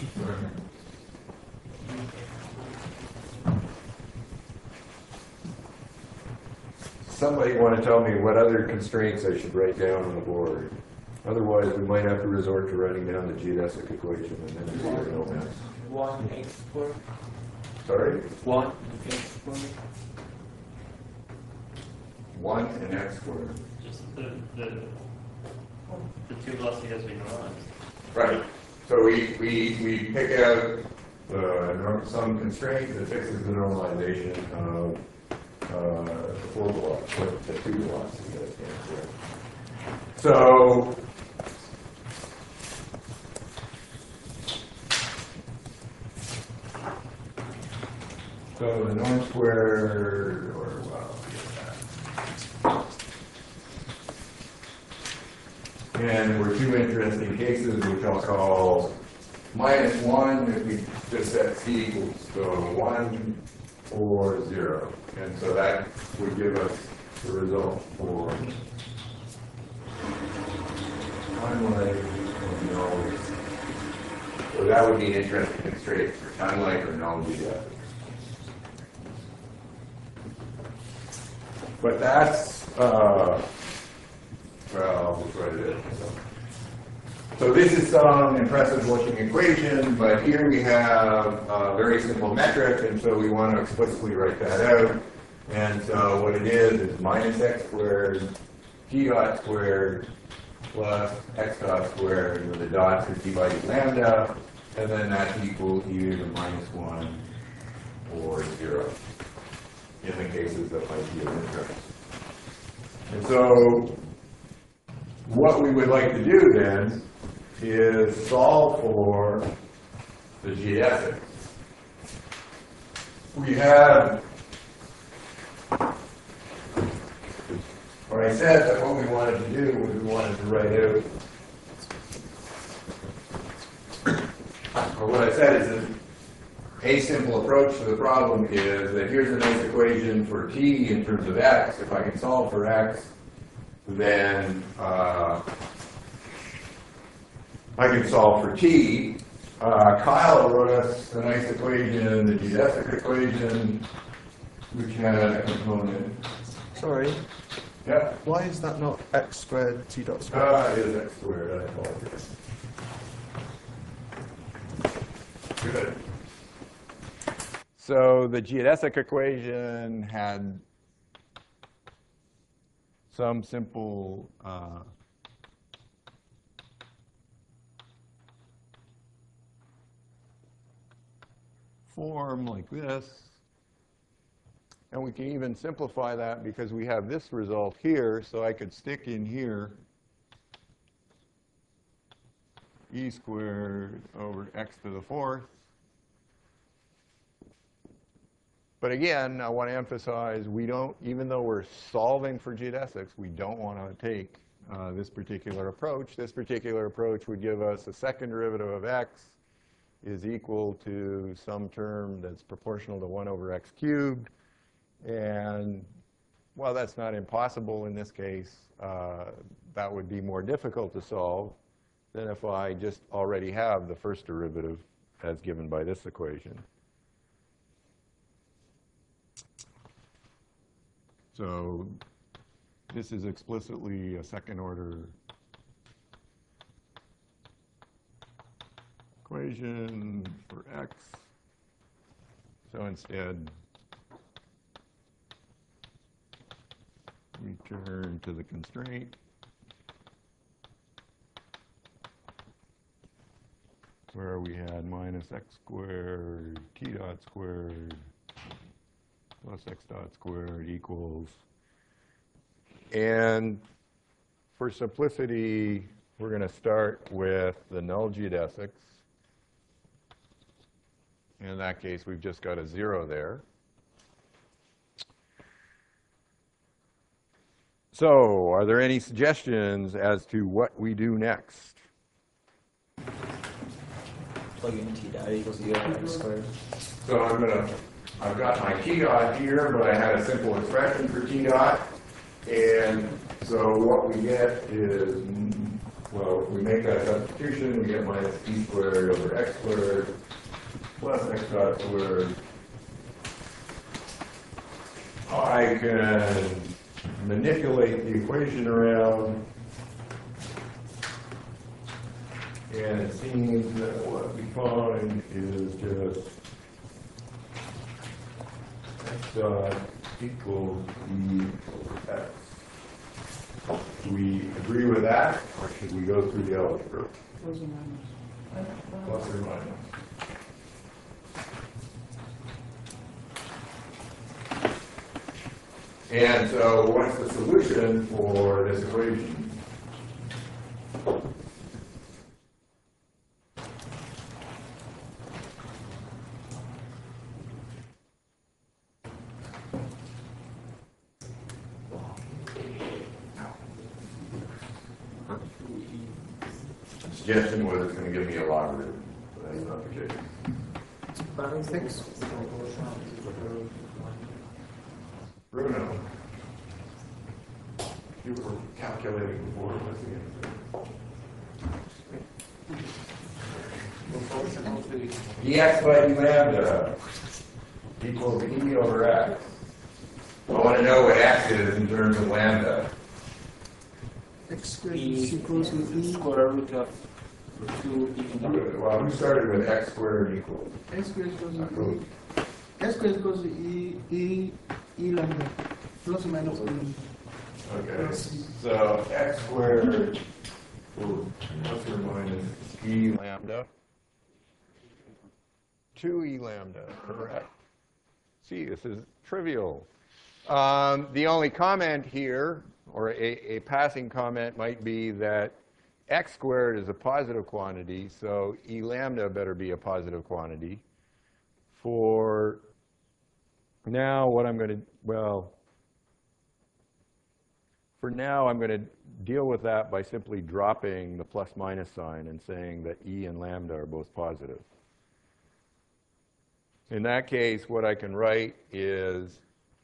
Somebody want to tell me what other constraints I should write down on the board. Otherwise, we might have to resort to writing down the geodesic equation and then do a real mess. One x squared. Sorry? One x squared. One and x squared. Just the, the, the two velocity has been normalized. Right. So we, we, we pick out uh, some constraint that fixes the normalization of uh, the four blocks, the two blocks. So So the norm squared, or well, and we're two interesting cases, which I'll call minus one if we just set c equals so one or zero, and so that would give us the result for one leg of no So that would be an interesting constraint for unlike or null geodesics. But that's, uh, well, I'll just write it in. So. so this is some impressive looking equation, but here we have a very simple metric, and so we want to explicitly write that out. And so what it is is minus x squared, t dot squared, plus x dot squared, with the dots are d by d lambda, and then that's equal either minus one or zero, in the cases that might be of interest. And so what we would like to do then is solve for the geodesics. We have, or I said that what we wanted to do was we wanted to write out, or what I said is that a simple approach to the problem is that here's a nice equation for t in terms of x. If I can solve for x, then uh, I can solve for t. Uh, Kyle wrote us a nice equation, the geodesic equation, which had a component. Sorry, Yep. why is that not x squared t dot squared? Ah, it is x squared, I apologize. Good. So the geodesic equation had some simple uh, form like this. And we can even simplify that because we have this result here, so I could stick in here e squared over x to the fourth. But again, I want to emphasize, we don't, even though we're solving for geodesics, we don't want to take uh, this particular approach. This particular approach would give us a second derivative of x is equal to some term that's proportional to one over x cubed. And while that's not impossible in this case, uh, that would be more difficult to solve than if I just already have the first derivative as given by this equation. So this is explicitly a second order equation for x. So instead, we turn to the constraint. Where we had minus x squared t dot squared plus x dot squared equals. And for simplicity, we're going to start with the null geodesics. In that case, we've just got a zero there. So, are there any suggestions as to what we do next? Plug in t dot equals zero x squared. So I'm gonna, I've got my t dot here, but I had a simple expression for t dot. And so what we get is, well, if we make that substitution, we get minus t squared over x squared plus x dot squared. I can manipulate the equation around, and it seems that what we find is just x dot equals e over x. Do we agree with that, or should we go through the algebra? Plus or minus. Plus or minus? And so what's the solution for this equation? The suggestion was it's going to give me a logarithm, but that's not the case. But I think Bruno, you were calculating before. What's the answer? proportional to dx by d lambda equals e over x. I want to know what x is in terms of lambda. X squared e is equals to E. square root of two e. Well, we started with x squared equals. X squared equals to E. X squared equals to E, E, E lambda. Plus or minus E. Okay, so x squared plus or minus e lambda. two e lambda, correct. See, this is trivial. Um, the only comment here, or a, a passing comment, might be that x squared is a positive quantity, so e lambda better be a positive quantity. For now, what I'm going to, well, for now, I'm going to deal with that by simply dropping the plus minus sign and saying that e and lambda are both positive. In that case, what I can write is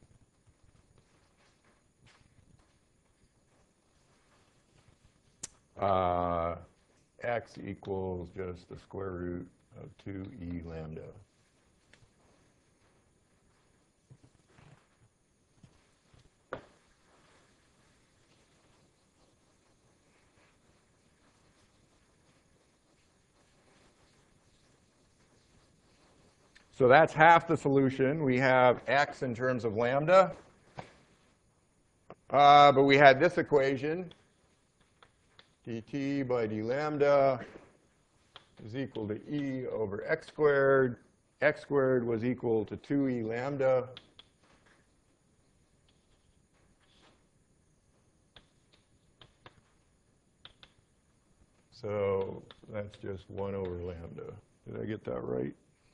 uh, x equals just the square root of two e lambda. So that's half the solution. We have x in terms of lambda. Uh, but we had this equation, dt by d lambda is equal to e over x squared. X squared was equal to two e lambda. So that's just one over lambda. Did I get that right?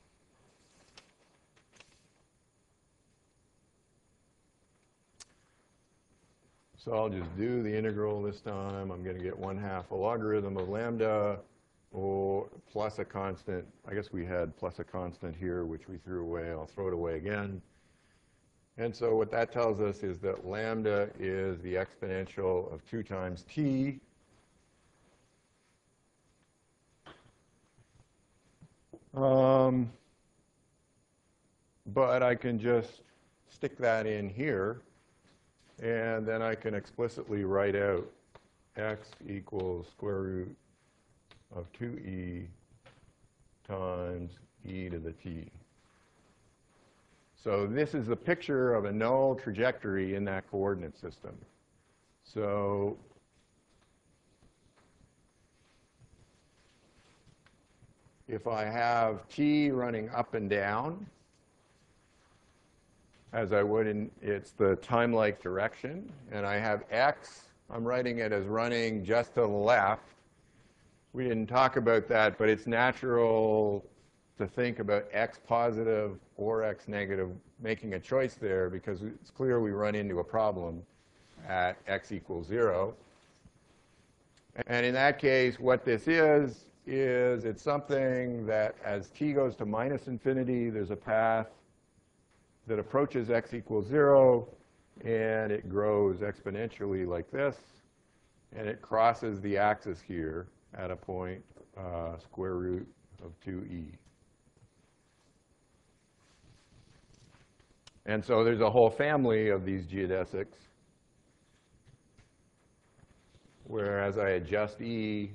So I'll just do the integral this time. I'm going to get one half a logarithm of lambda, or plus a constant. I guess we had plus a constant here, which we threw away. I'll throw it away again. And so what that tells us is that lambda is the exponential of two times t. Um, but I can just stick that in here. And then I can explicitly write out x equals square root of two e times e to the t. So this is a picture of a null trajectory in that coordinate system. So if I have t running up and down, as I would in, it's the time-like direction, and I have x, I'm writing it as running just to the left. We didn't talk about that, but it's natural to think about x positive or x negative, making a choice there, because it's clear we run into a problem at x equals zero. And in that case, what this is, is it's something that as t goes to minus infinity, there's a path that approaches x equals zero, and it grows exponentially like this, and it crosses the axis here at a point uh, square root of two e. And so there's a whole family of these geodesics where as I adjust e,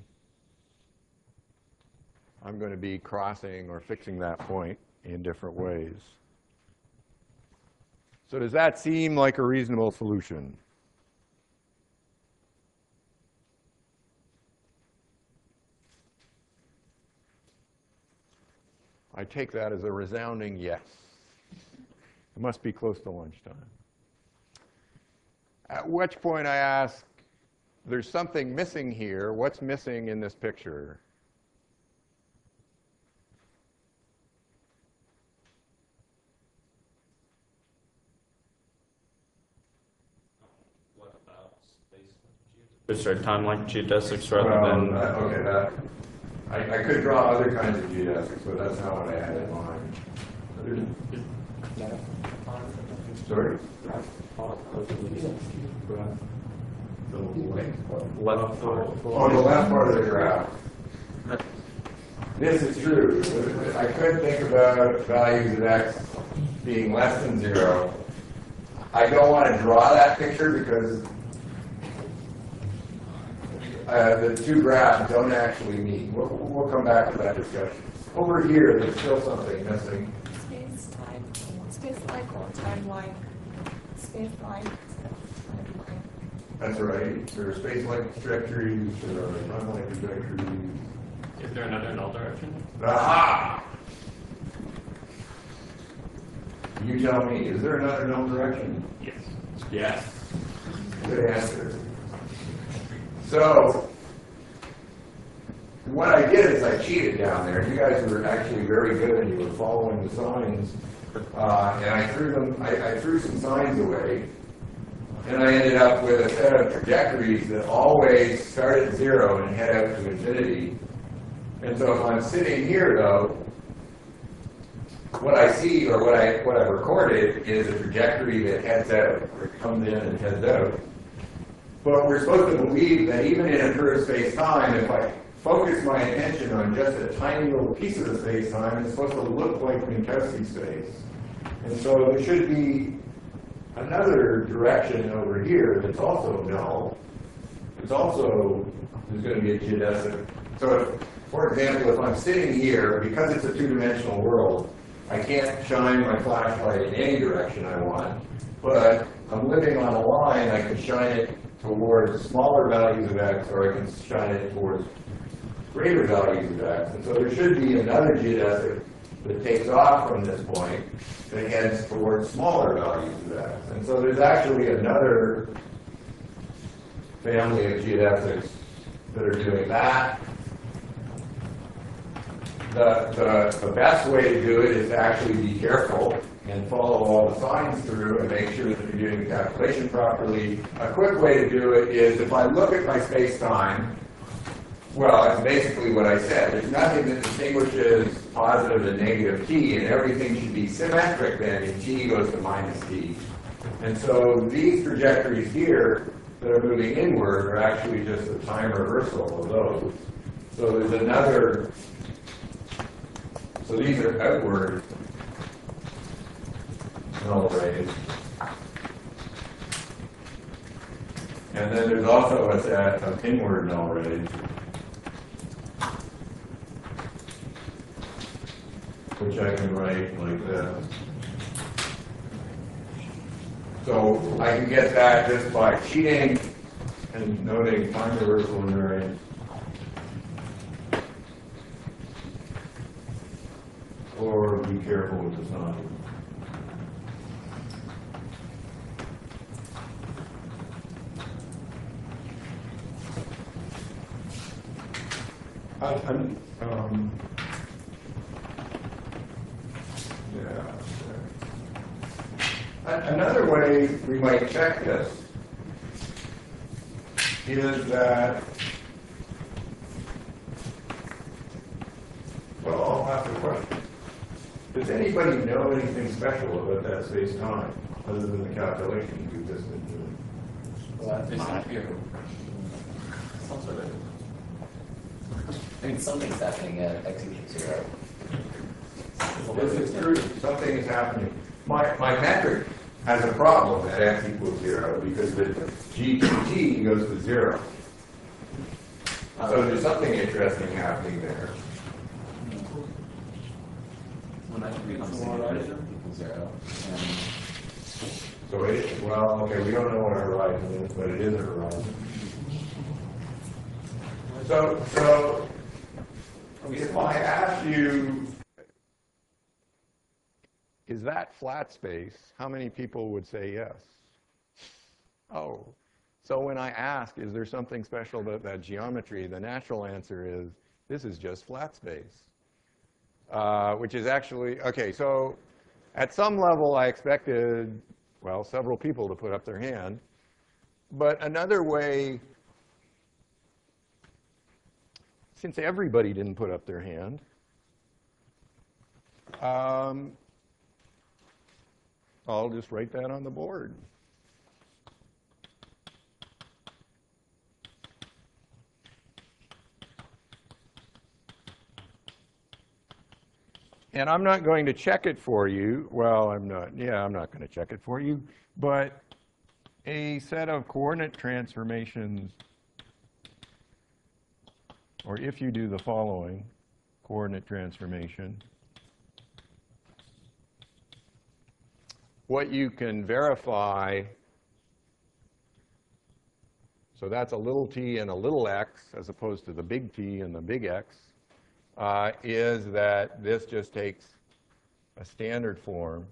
I'm going to be crossing or fixing that point in different ways. So does that seem like a reasonable solution? I take that as a resounding yes. It must be close to lunchtime. At which point I ask, there's something missing here. What's missing in this picture? Just our time-like geodesics rather Well, than. that- okay, that, I, I could draw other kinds of geodesics, but that's not what I had in mind. Sorry? Left. Oh, the left part of the graph. this is true. I could think about values of x being less than zero. I don't want to draw that picture because uh, the two graphs don't actually meet. We'll, we'll come back to that discussion. Over here, there's still something missing. Space time, space like or timeline, space line, timeline. That's right. There are space-like trajectories, there are time-like trajectories. Is there another null direction? Aha! You tell me, is there another null direction? Yes. Yes. Good answer. So, what I did is I cheated down there. You guys were actually very good and you were following the signs. Uh, and I threw them, I, I threw some signs away. And I ended up with a set of trajectories that always start at zero and head out to infinity. And so if I'm sitting here, though, what I see, or what, I, what I've recorded, is a trajectory that heads out, or comes in and heads out. But we're supposed to believe that even in a curved space-time, if I focus my attention on just a tiny little piece of the space-time, it's supposed to look like Minkowski space. And so there should be another direction over here that's also null. It's also, there's going to be a geodesic. So if, for example, if I'm sitting here, because it's a two-dimensional world, I can't shine my flashlight in any direction I want, but I'm living on a line, I can shine it towards smaller values of x, or I can shine it towards greater values of x. And so there should be another geodesic that takes off from this point that heads towards smaller values of x. And so there's actually another family of geodesics that are doing that. The, the, the best way to do it is to actually be careful and follow all the signs through and make sure that you're doing the calculation properly. A quick way to do it is if I look at my space-time, well, it's basically what I said. There's nothing that distinguishes positive and negative t, and everything should be symmetric then if t goes to minus t. And so these trajectories here that are moving inward are actually just a time reversal of those. So there's another, so these are outward null rays. And then there's also a set of inward null rays, which I can write like this. So I can get that just by cheating and noting time reversal invariance. Or be careful with the sign. I, I'm, um, yeah. Another way we might check this is that, well, I'll ask a question. Does anybody know anything special about that space-time other than the calculations we've just been doing? Well, it's not here. Some sort of. I mean, something's happening at x equals zero. This is true. Something is happening. My, my metric has a problem at x equals zero because the g to t goes to zero. So there's something interesting happening there. When that becomes zero, equals zero. And So it, well, okay, we don't know what a horizon is, but it is a horizon. So, so if I ask you, is that flat space, how many people would say yes? Oh, so when I ask, is there something special about that geometry, the natural answer is, this is just flat space. Uh, which is actually, okay, so at some level I expected, well, several people to put up their hand. But another way, since everybody didn't put up their hand, um, I'll just write that on the board. And I'm not going to check it for you. Well, I'm not. Yeah, I'm not going to check it for you. But a set of coordinate transformations, or if you do the following coordinate transformation, what you can verify, so that's a little t and a little x as opposed to the big T and the big X, uh, is that this just takes a standard form.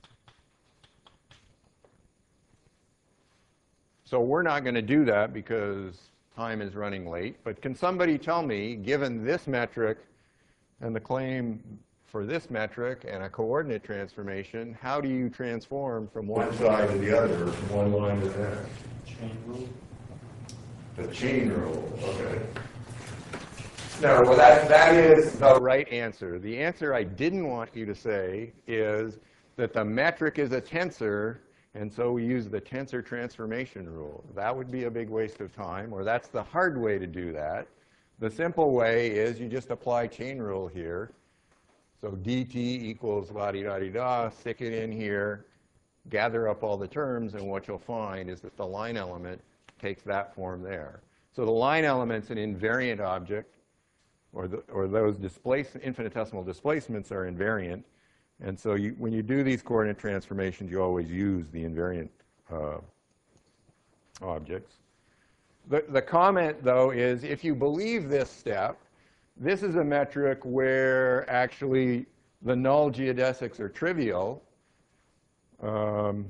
So we're not going to do that because time is running late. But can somebody tell me, given this metric and the claim for this metric and a coordinate transformation, how do you transform from one side to the other, from one line to the next? Chain rule. The chain rule, okay. No, well, that, that is the right answer. The answer I didn't want you to say is that the metric is a tensor, and so we use the tensor transformation rule. That would be a big waste of time, or that's the hard way to do that. The simple way is you just apply chain rule here. So dt equals la-di-da-di-da, stick it in here, gather up all the terms, and what you'll find is that the line element takes that form there. So the line element's an invariant object, or, the, or those displace, infinitesimal displacements are invariant. And so you, when you do these coordinate transformations, you always use the invariant uh, objects. The, the comment, though, is if you believe this step, this is a metric where actually the null geodesics are trivial. Um,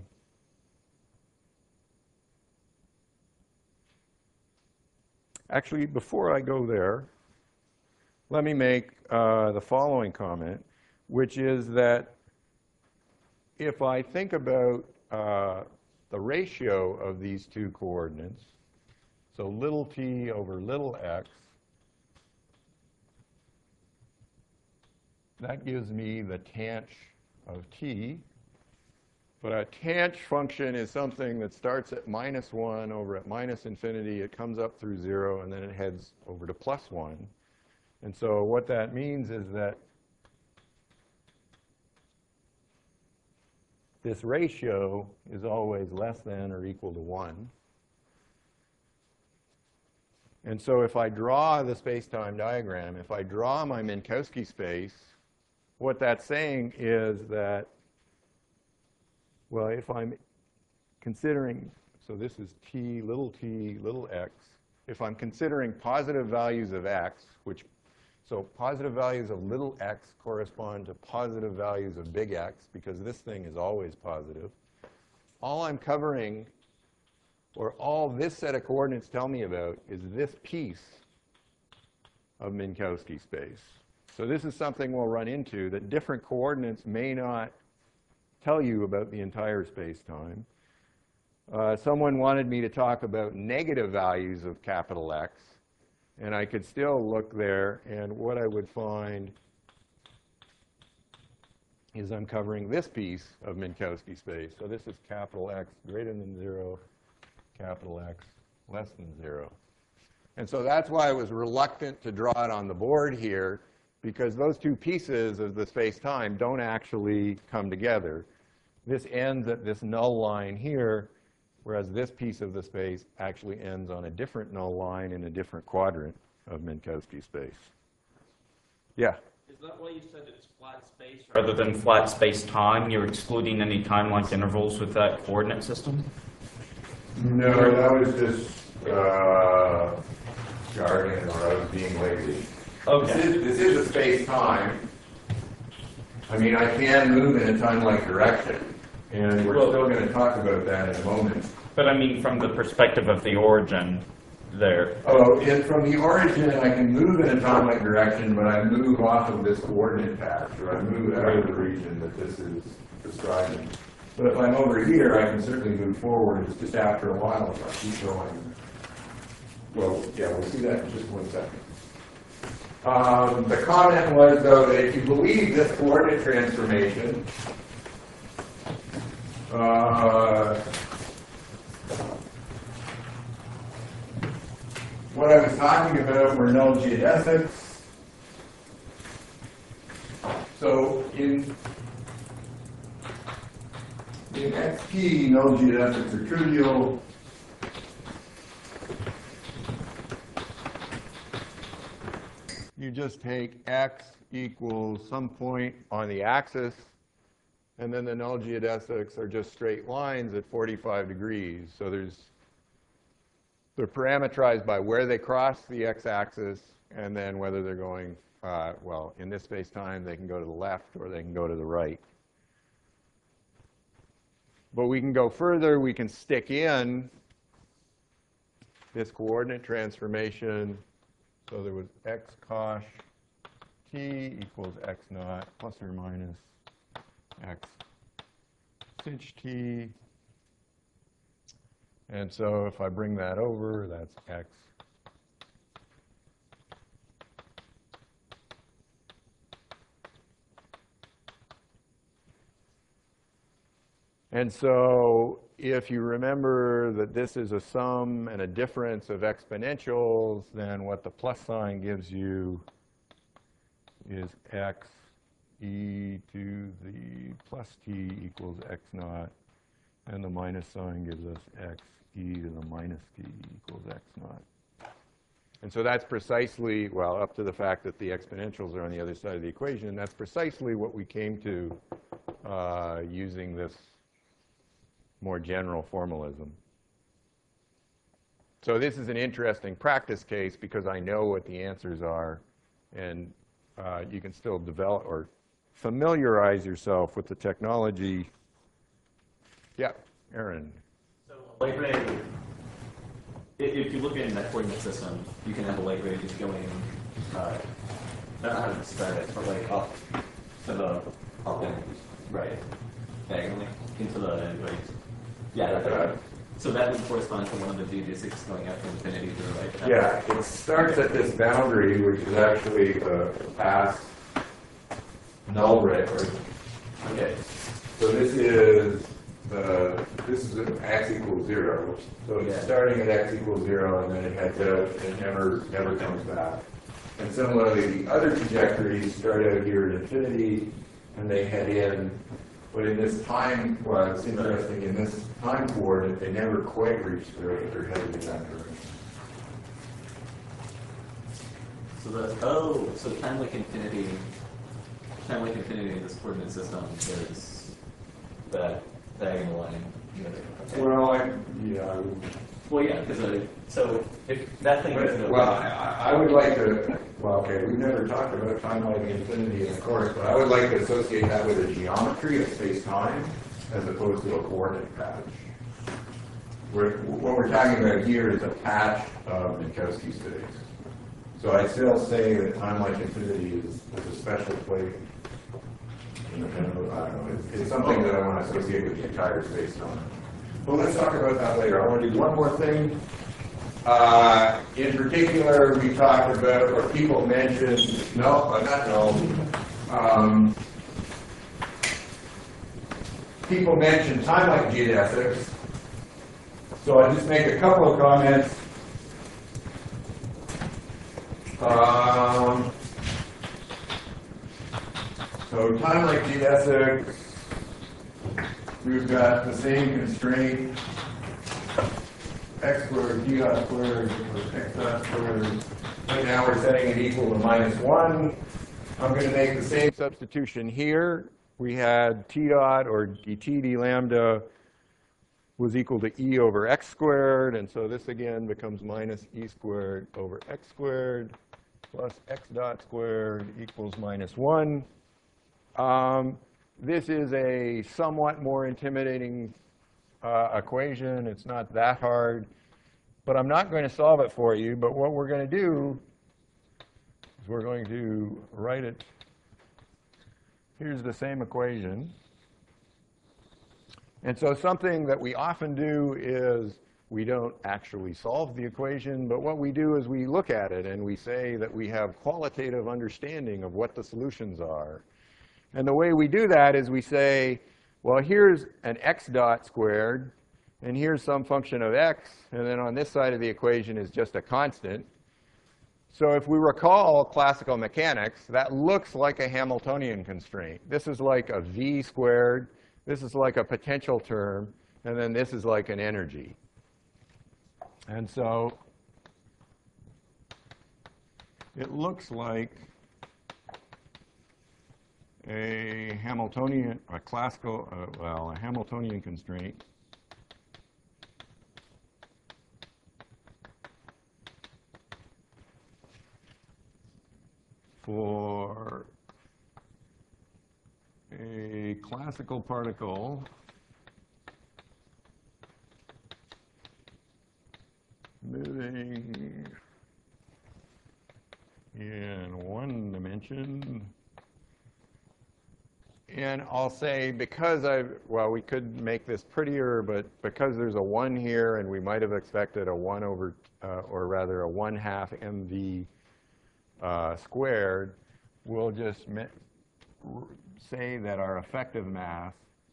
actually, before I go there, let me make uh, the following comment, which is that if I think about uh, the ratio of these two coordinates, so little t over little x, that gives me the tanh of t. But a tanh function is something that starts at minus one over at minus infinity. It comes up through zero, and then it heads over to plus one. And so what that means is that this ratio is always less than or equal to one. And so if I draw the space-time diagram, if I draw my Minkowski space, what that's saying is that, well, if I'm considering, so this is t, little t, little x, if I'm considering positive values of x, which, so positive values of little x correspond to positive values of big X, because this thing is always positive, all I'm covering, or all this set of coordinates tell me about, is this piece of Minkowski space. So this is something we'll run into, that different coordinates may not tell you about the entire space-time. Uh, someone wanted me to talk about negative values of capital X, and I could still look there, and what I would find is I'm covering this piece of Minkowski space. So this is capital X greater than zero, capital X less than zero. And so that's why I was reluctant to draw it on the board here, because those two pieces of the space-time don't actually come together. This ends at this null line here, whereas this piece of the space actually ends on a different null line in a different quadrant of Minkowski space. Yeah? Is that why you said it's flat space rather than flat space-time? You're excluding any time-like intervals with that coordinate system? No, that was just uh, jargon, or I was being lazy. Okay. This is, this is a space-time. I mean, I can move in a time-like direction, and we're Well, still going to talk about that in a moment. But I mean, from the perspective of the origin there. Oh, and from the origin, I can move in a time-like direction, but I move off of this coordinate patch, or I move out of the region that this is describing. But if I'm over here, I can certainly move forward. It's just after a while, if I keep going. Well, yeah, we'll see that in just one second. Um, the comment was, though, that if you believe this coordinate transformation, uh, what I was talking about were null geodesics. So in, in X P, no geodesics are trivial. You just take X equals some point on the axis, and then the null geodesics are just straight lines at forty-five degrees. So there's, they're parameterized by where they cross the x-axis, and then whether they're going, uh, well, in this space-time, they can go to the left or they can go to the right. But we can go further. We can stick in this coordinate transformation. So there was x cosh t equals x naught plus or minus x sinh t. And so if I bring that over, that's x. And so if you remember that this is a sum and a difference of exponentials, then what the plus sign gives you is x e to the plus t equals x naught, and the minus sign gives us x e to the minus t equals x naught. And so that's precisely, well, up to the fact that the exponentials are on the other side of the equation, that's precisely what we came to uh, using this more general formalism. So this is an interesting practice case because I know what the answers are, and uh, you can still develop or familiarize yourself with the technology. Yeah, Aaron. So light ray, i- if you look in that coordinate system, you can have a light ray just going, uh, I don't know how to describe it, but like up to the, up and right, diagonally into the, like, yeah, that, that. So that would correspond to one of the geodesics going out from infinity to the right. Yeah, it starts at this boundary, which is actually the past null ray. Or, Okay. so this is the this is at x equals zero. So it's Yeah. starting at x equals zero, and then it heads out and never never comes back. And similarly, the other trajectories start out here at infinity, and they head in. But in this time, well, it's interesting, in this time coordinate, they never quite reach their, their headed in that direction. So the, oh, so time like infinity, time like infinity in this coordinate system is that diagonal line. Okay. Well, I, yeah. I would, Well, yeah, because uh, so if that thing is but, well, I, I would like to, well, okay, we've never talked about time-like infinity in the course, but I would like to associate that with a geometry of space-time as opposed to a coordinate patch. We're, what we're talking about here is a patch of Minkowski space. So I still say that time-like infinity is, is a special place. I don't know, it's, it's something that I want to associate with the entire space-time. Well, let's talk about that later. I want to do one more thing. Uh, in particular, we talked about, or people mentioned, no, uh, not no, um, people mentioned time-like geodesics. So I'll just make a couple of comments. Um, so time-like geodesics, we've got the same constraint, x squared, d dot squared, or x dot squared. Right now we're setting it equal to minus one. I'm going to make the same substitution here. We had t dot, or dt d lambda, was equal to e over x squared. And so this again becomes minus e squared over x squared plus x dot squared equals minus one. Um, this is a somewhat more intimidating uh, equation. It's not that hard. But I'm not going to solve it for you. But what we're going to do is we're going to write it. Here's the same equation. And so something that we often do is we don't actually solve the equation, but what we do is we look at it and we say that we have qualitative understanding of what the solutions are. And the way we do that is we say, well, here's an x dot squared, and here's some function of x, and then on this side of the equation is just a constant. So if we recall classical mechanics, that looks like a Hamiltonian constraint. This is like a V squared. This is like a potential term. And then this is like an energy. And so it looks like a Hamiltonian, a classical, uh, well, a Hamiltonian constraint for a classical particle moving in one dimension. And I'll say, because I, well, we could make this prettier, but because there's a one here, and we might have expected a one over, uh, or rather a one half mv uh, squared, we'll just say that our effective mass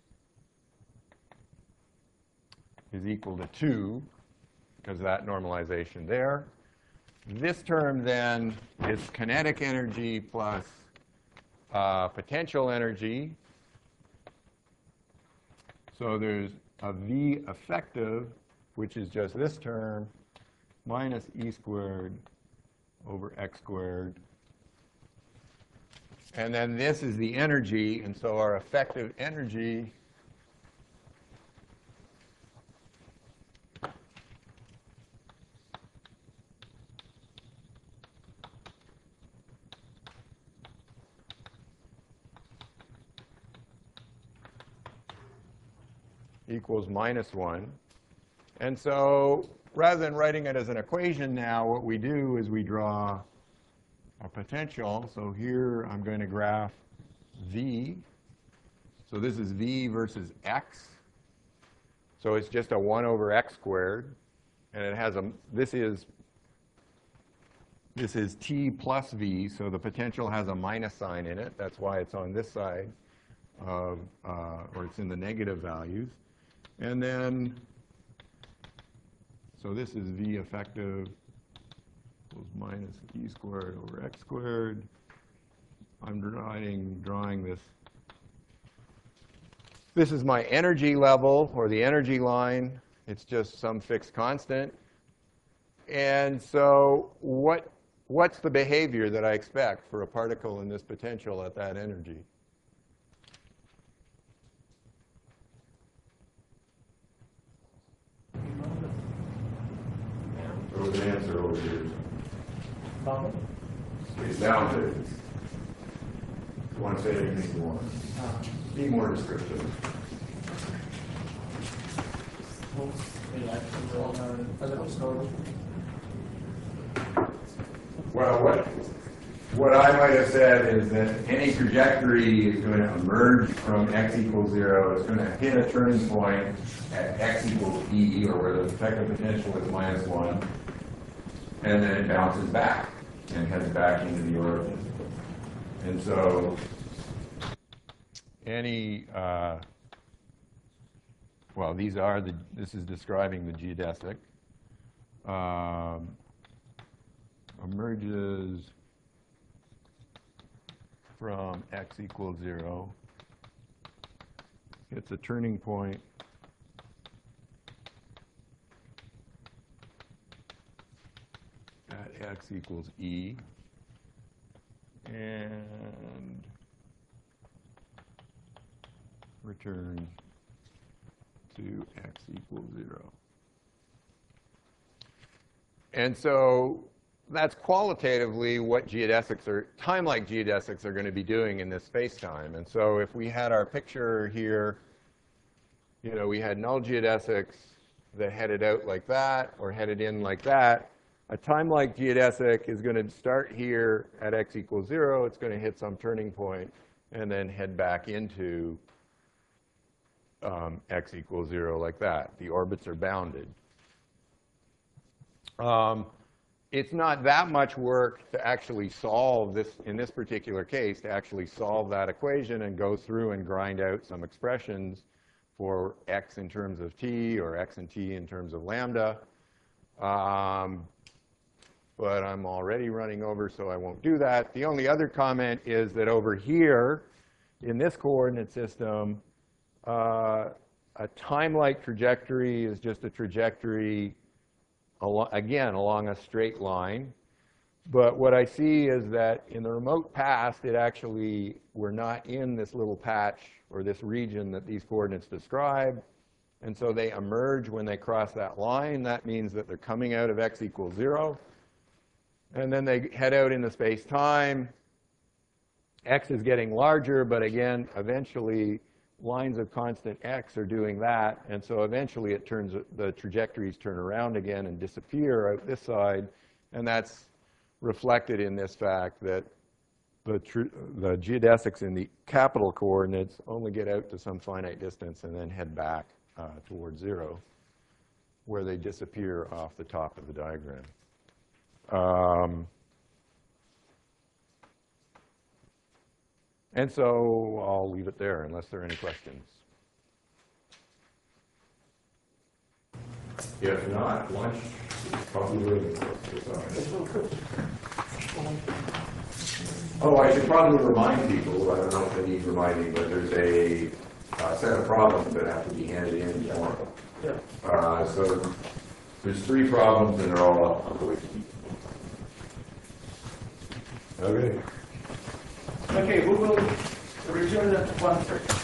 is equal to two, because of that normalization there. This term then is kinetic energy plus uh, potential energy. So there's a V effective, which is just this term, minus E squared over X squared. And then this is the energy, and so our effective energy equals minus one. And so rather than writing it as an equation now, what we do is we draw a potential. So here I'm going to graph V. So this is V versus X. So it's just a one over X squared. And it has a, this is, this is T plus V. So the potential has a minus sign in it. That's why it's on this side of, uh, or it's in the negative values. And then, so this is V effective equals minus E squared over X squared. I'm drawing, drawing this. This is my energy level, or the energy line. It's just some fixed constant. And so what, what's the behavior that I expect for a particle in this potential at that energy? There was an answer over here. It's down to. If you want to say anything you want. Be more descriptive. Well, what, what I might have said is that any trajectory is going to emerge from x equals zero. It's going to hit a turning point at x equals e, or where the effective potential is minus one. And then it bounces back and heads back into the origin. And so any, uh, well, these are the, this is describing the geodesic, um, emerges from x equals zero, hits a turning point at x equals e, and returns to x equals zero. And so that's qualitatively what geodesics are, time-like geodesics are going to be doing in this space-time. And so if we had our picture here, you know, we had null geodesics that headed out like that or headed in like that. A time-like geodesic is going to start here at x equals zero. It's going to hit some turning point and then head back into um, x equals zero like that. The orbits are bounded. Um, it's not that much work to actually solve this, in this particular case, to actually solve that equation and go through and grind out some expressions for x in terms of t or x and t in terms of lambda. Um, but I'm already running over, so I won't do that. The only other comment is that over here, in this coordinate system, uh, a time-like trajectory is just a trajectory, al again, along a straight line. But what I see is that in the remote past, it actually, we're not in this little patch or this region that these coordinates describe. And so they emerge when they cross that line. That means that they're coming out of x equals zero. And then they head out into space-time. X is getting larger, but again, eventually, lines of constant x are doing that. And so eventually, it turns, the trajectories turn around again and disappear out this side. And that's reflected in this fact that the, tr the geodesics in the capital coordinates only get out to some finite distance and then head back uh, towards zero, where they disappear off the top of the diagram. Um, and so I'll leave it there unless there are any questions. If not, lunch is probably waiting for us. Oh, I should probably remind people, I don't know if they need reminding, but there's a uh, set of problems that have to be handed in tomorrow. Yeah. Uh, so there's three problems and they're all up on the wiki. Okay. Okay, we will return at one thirty.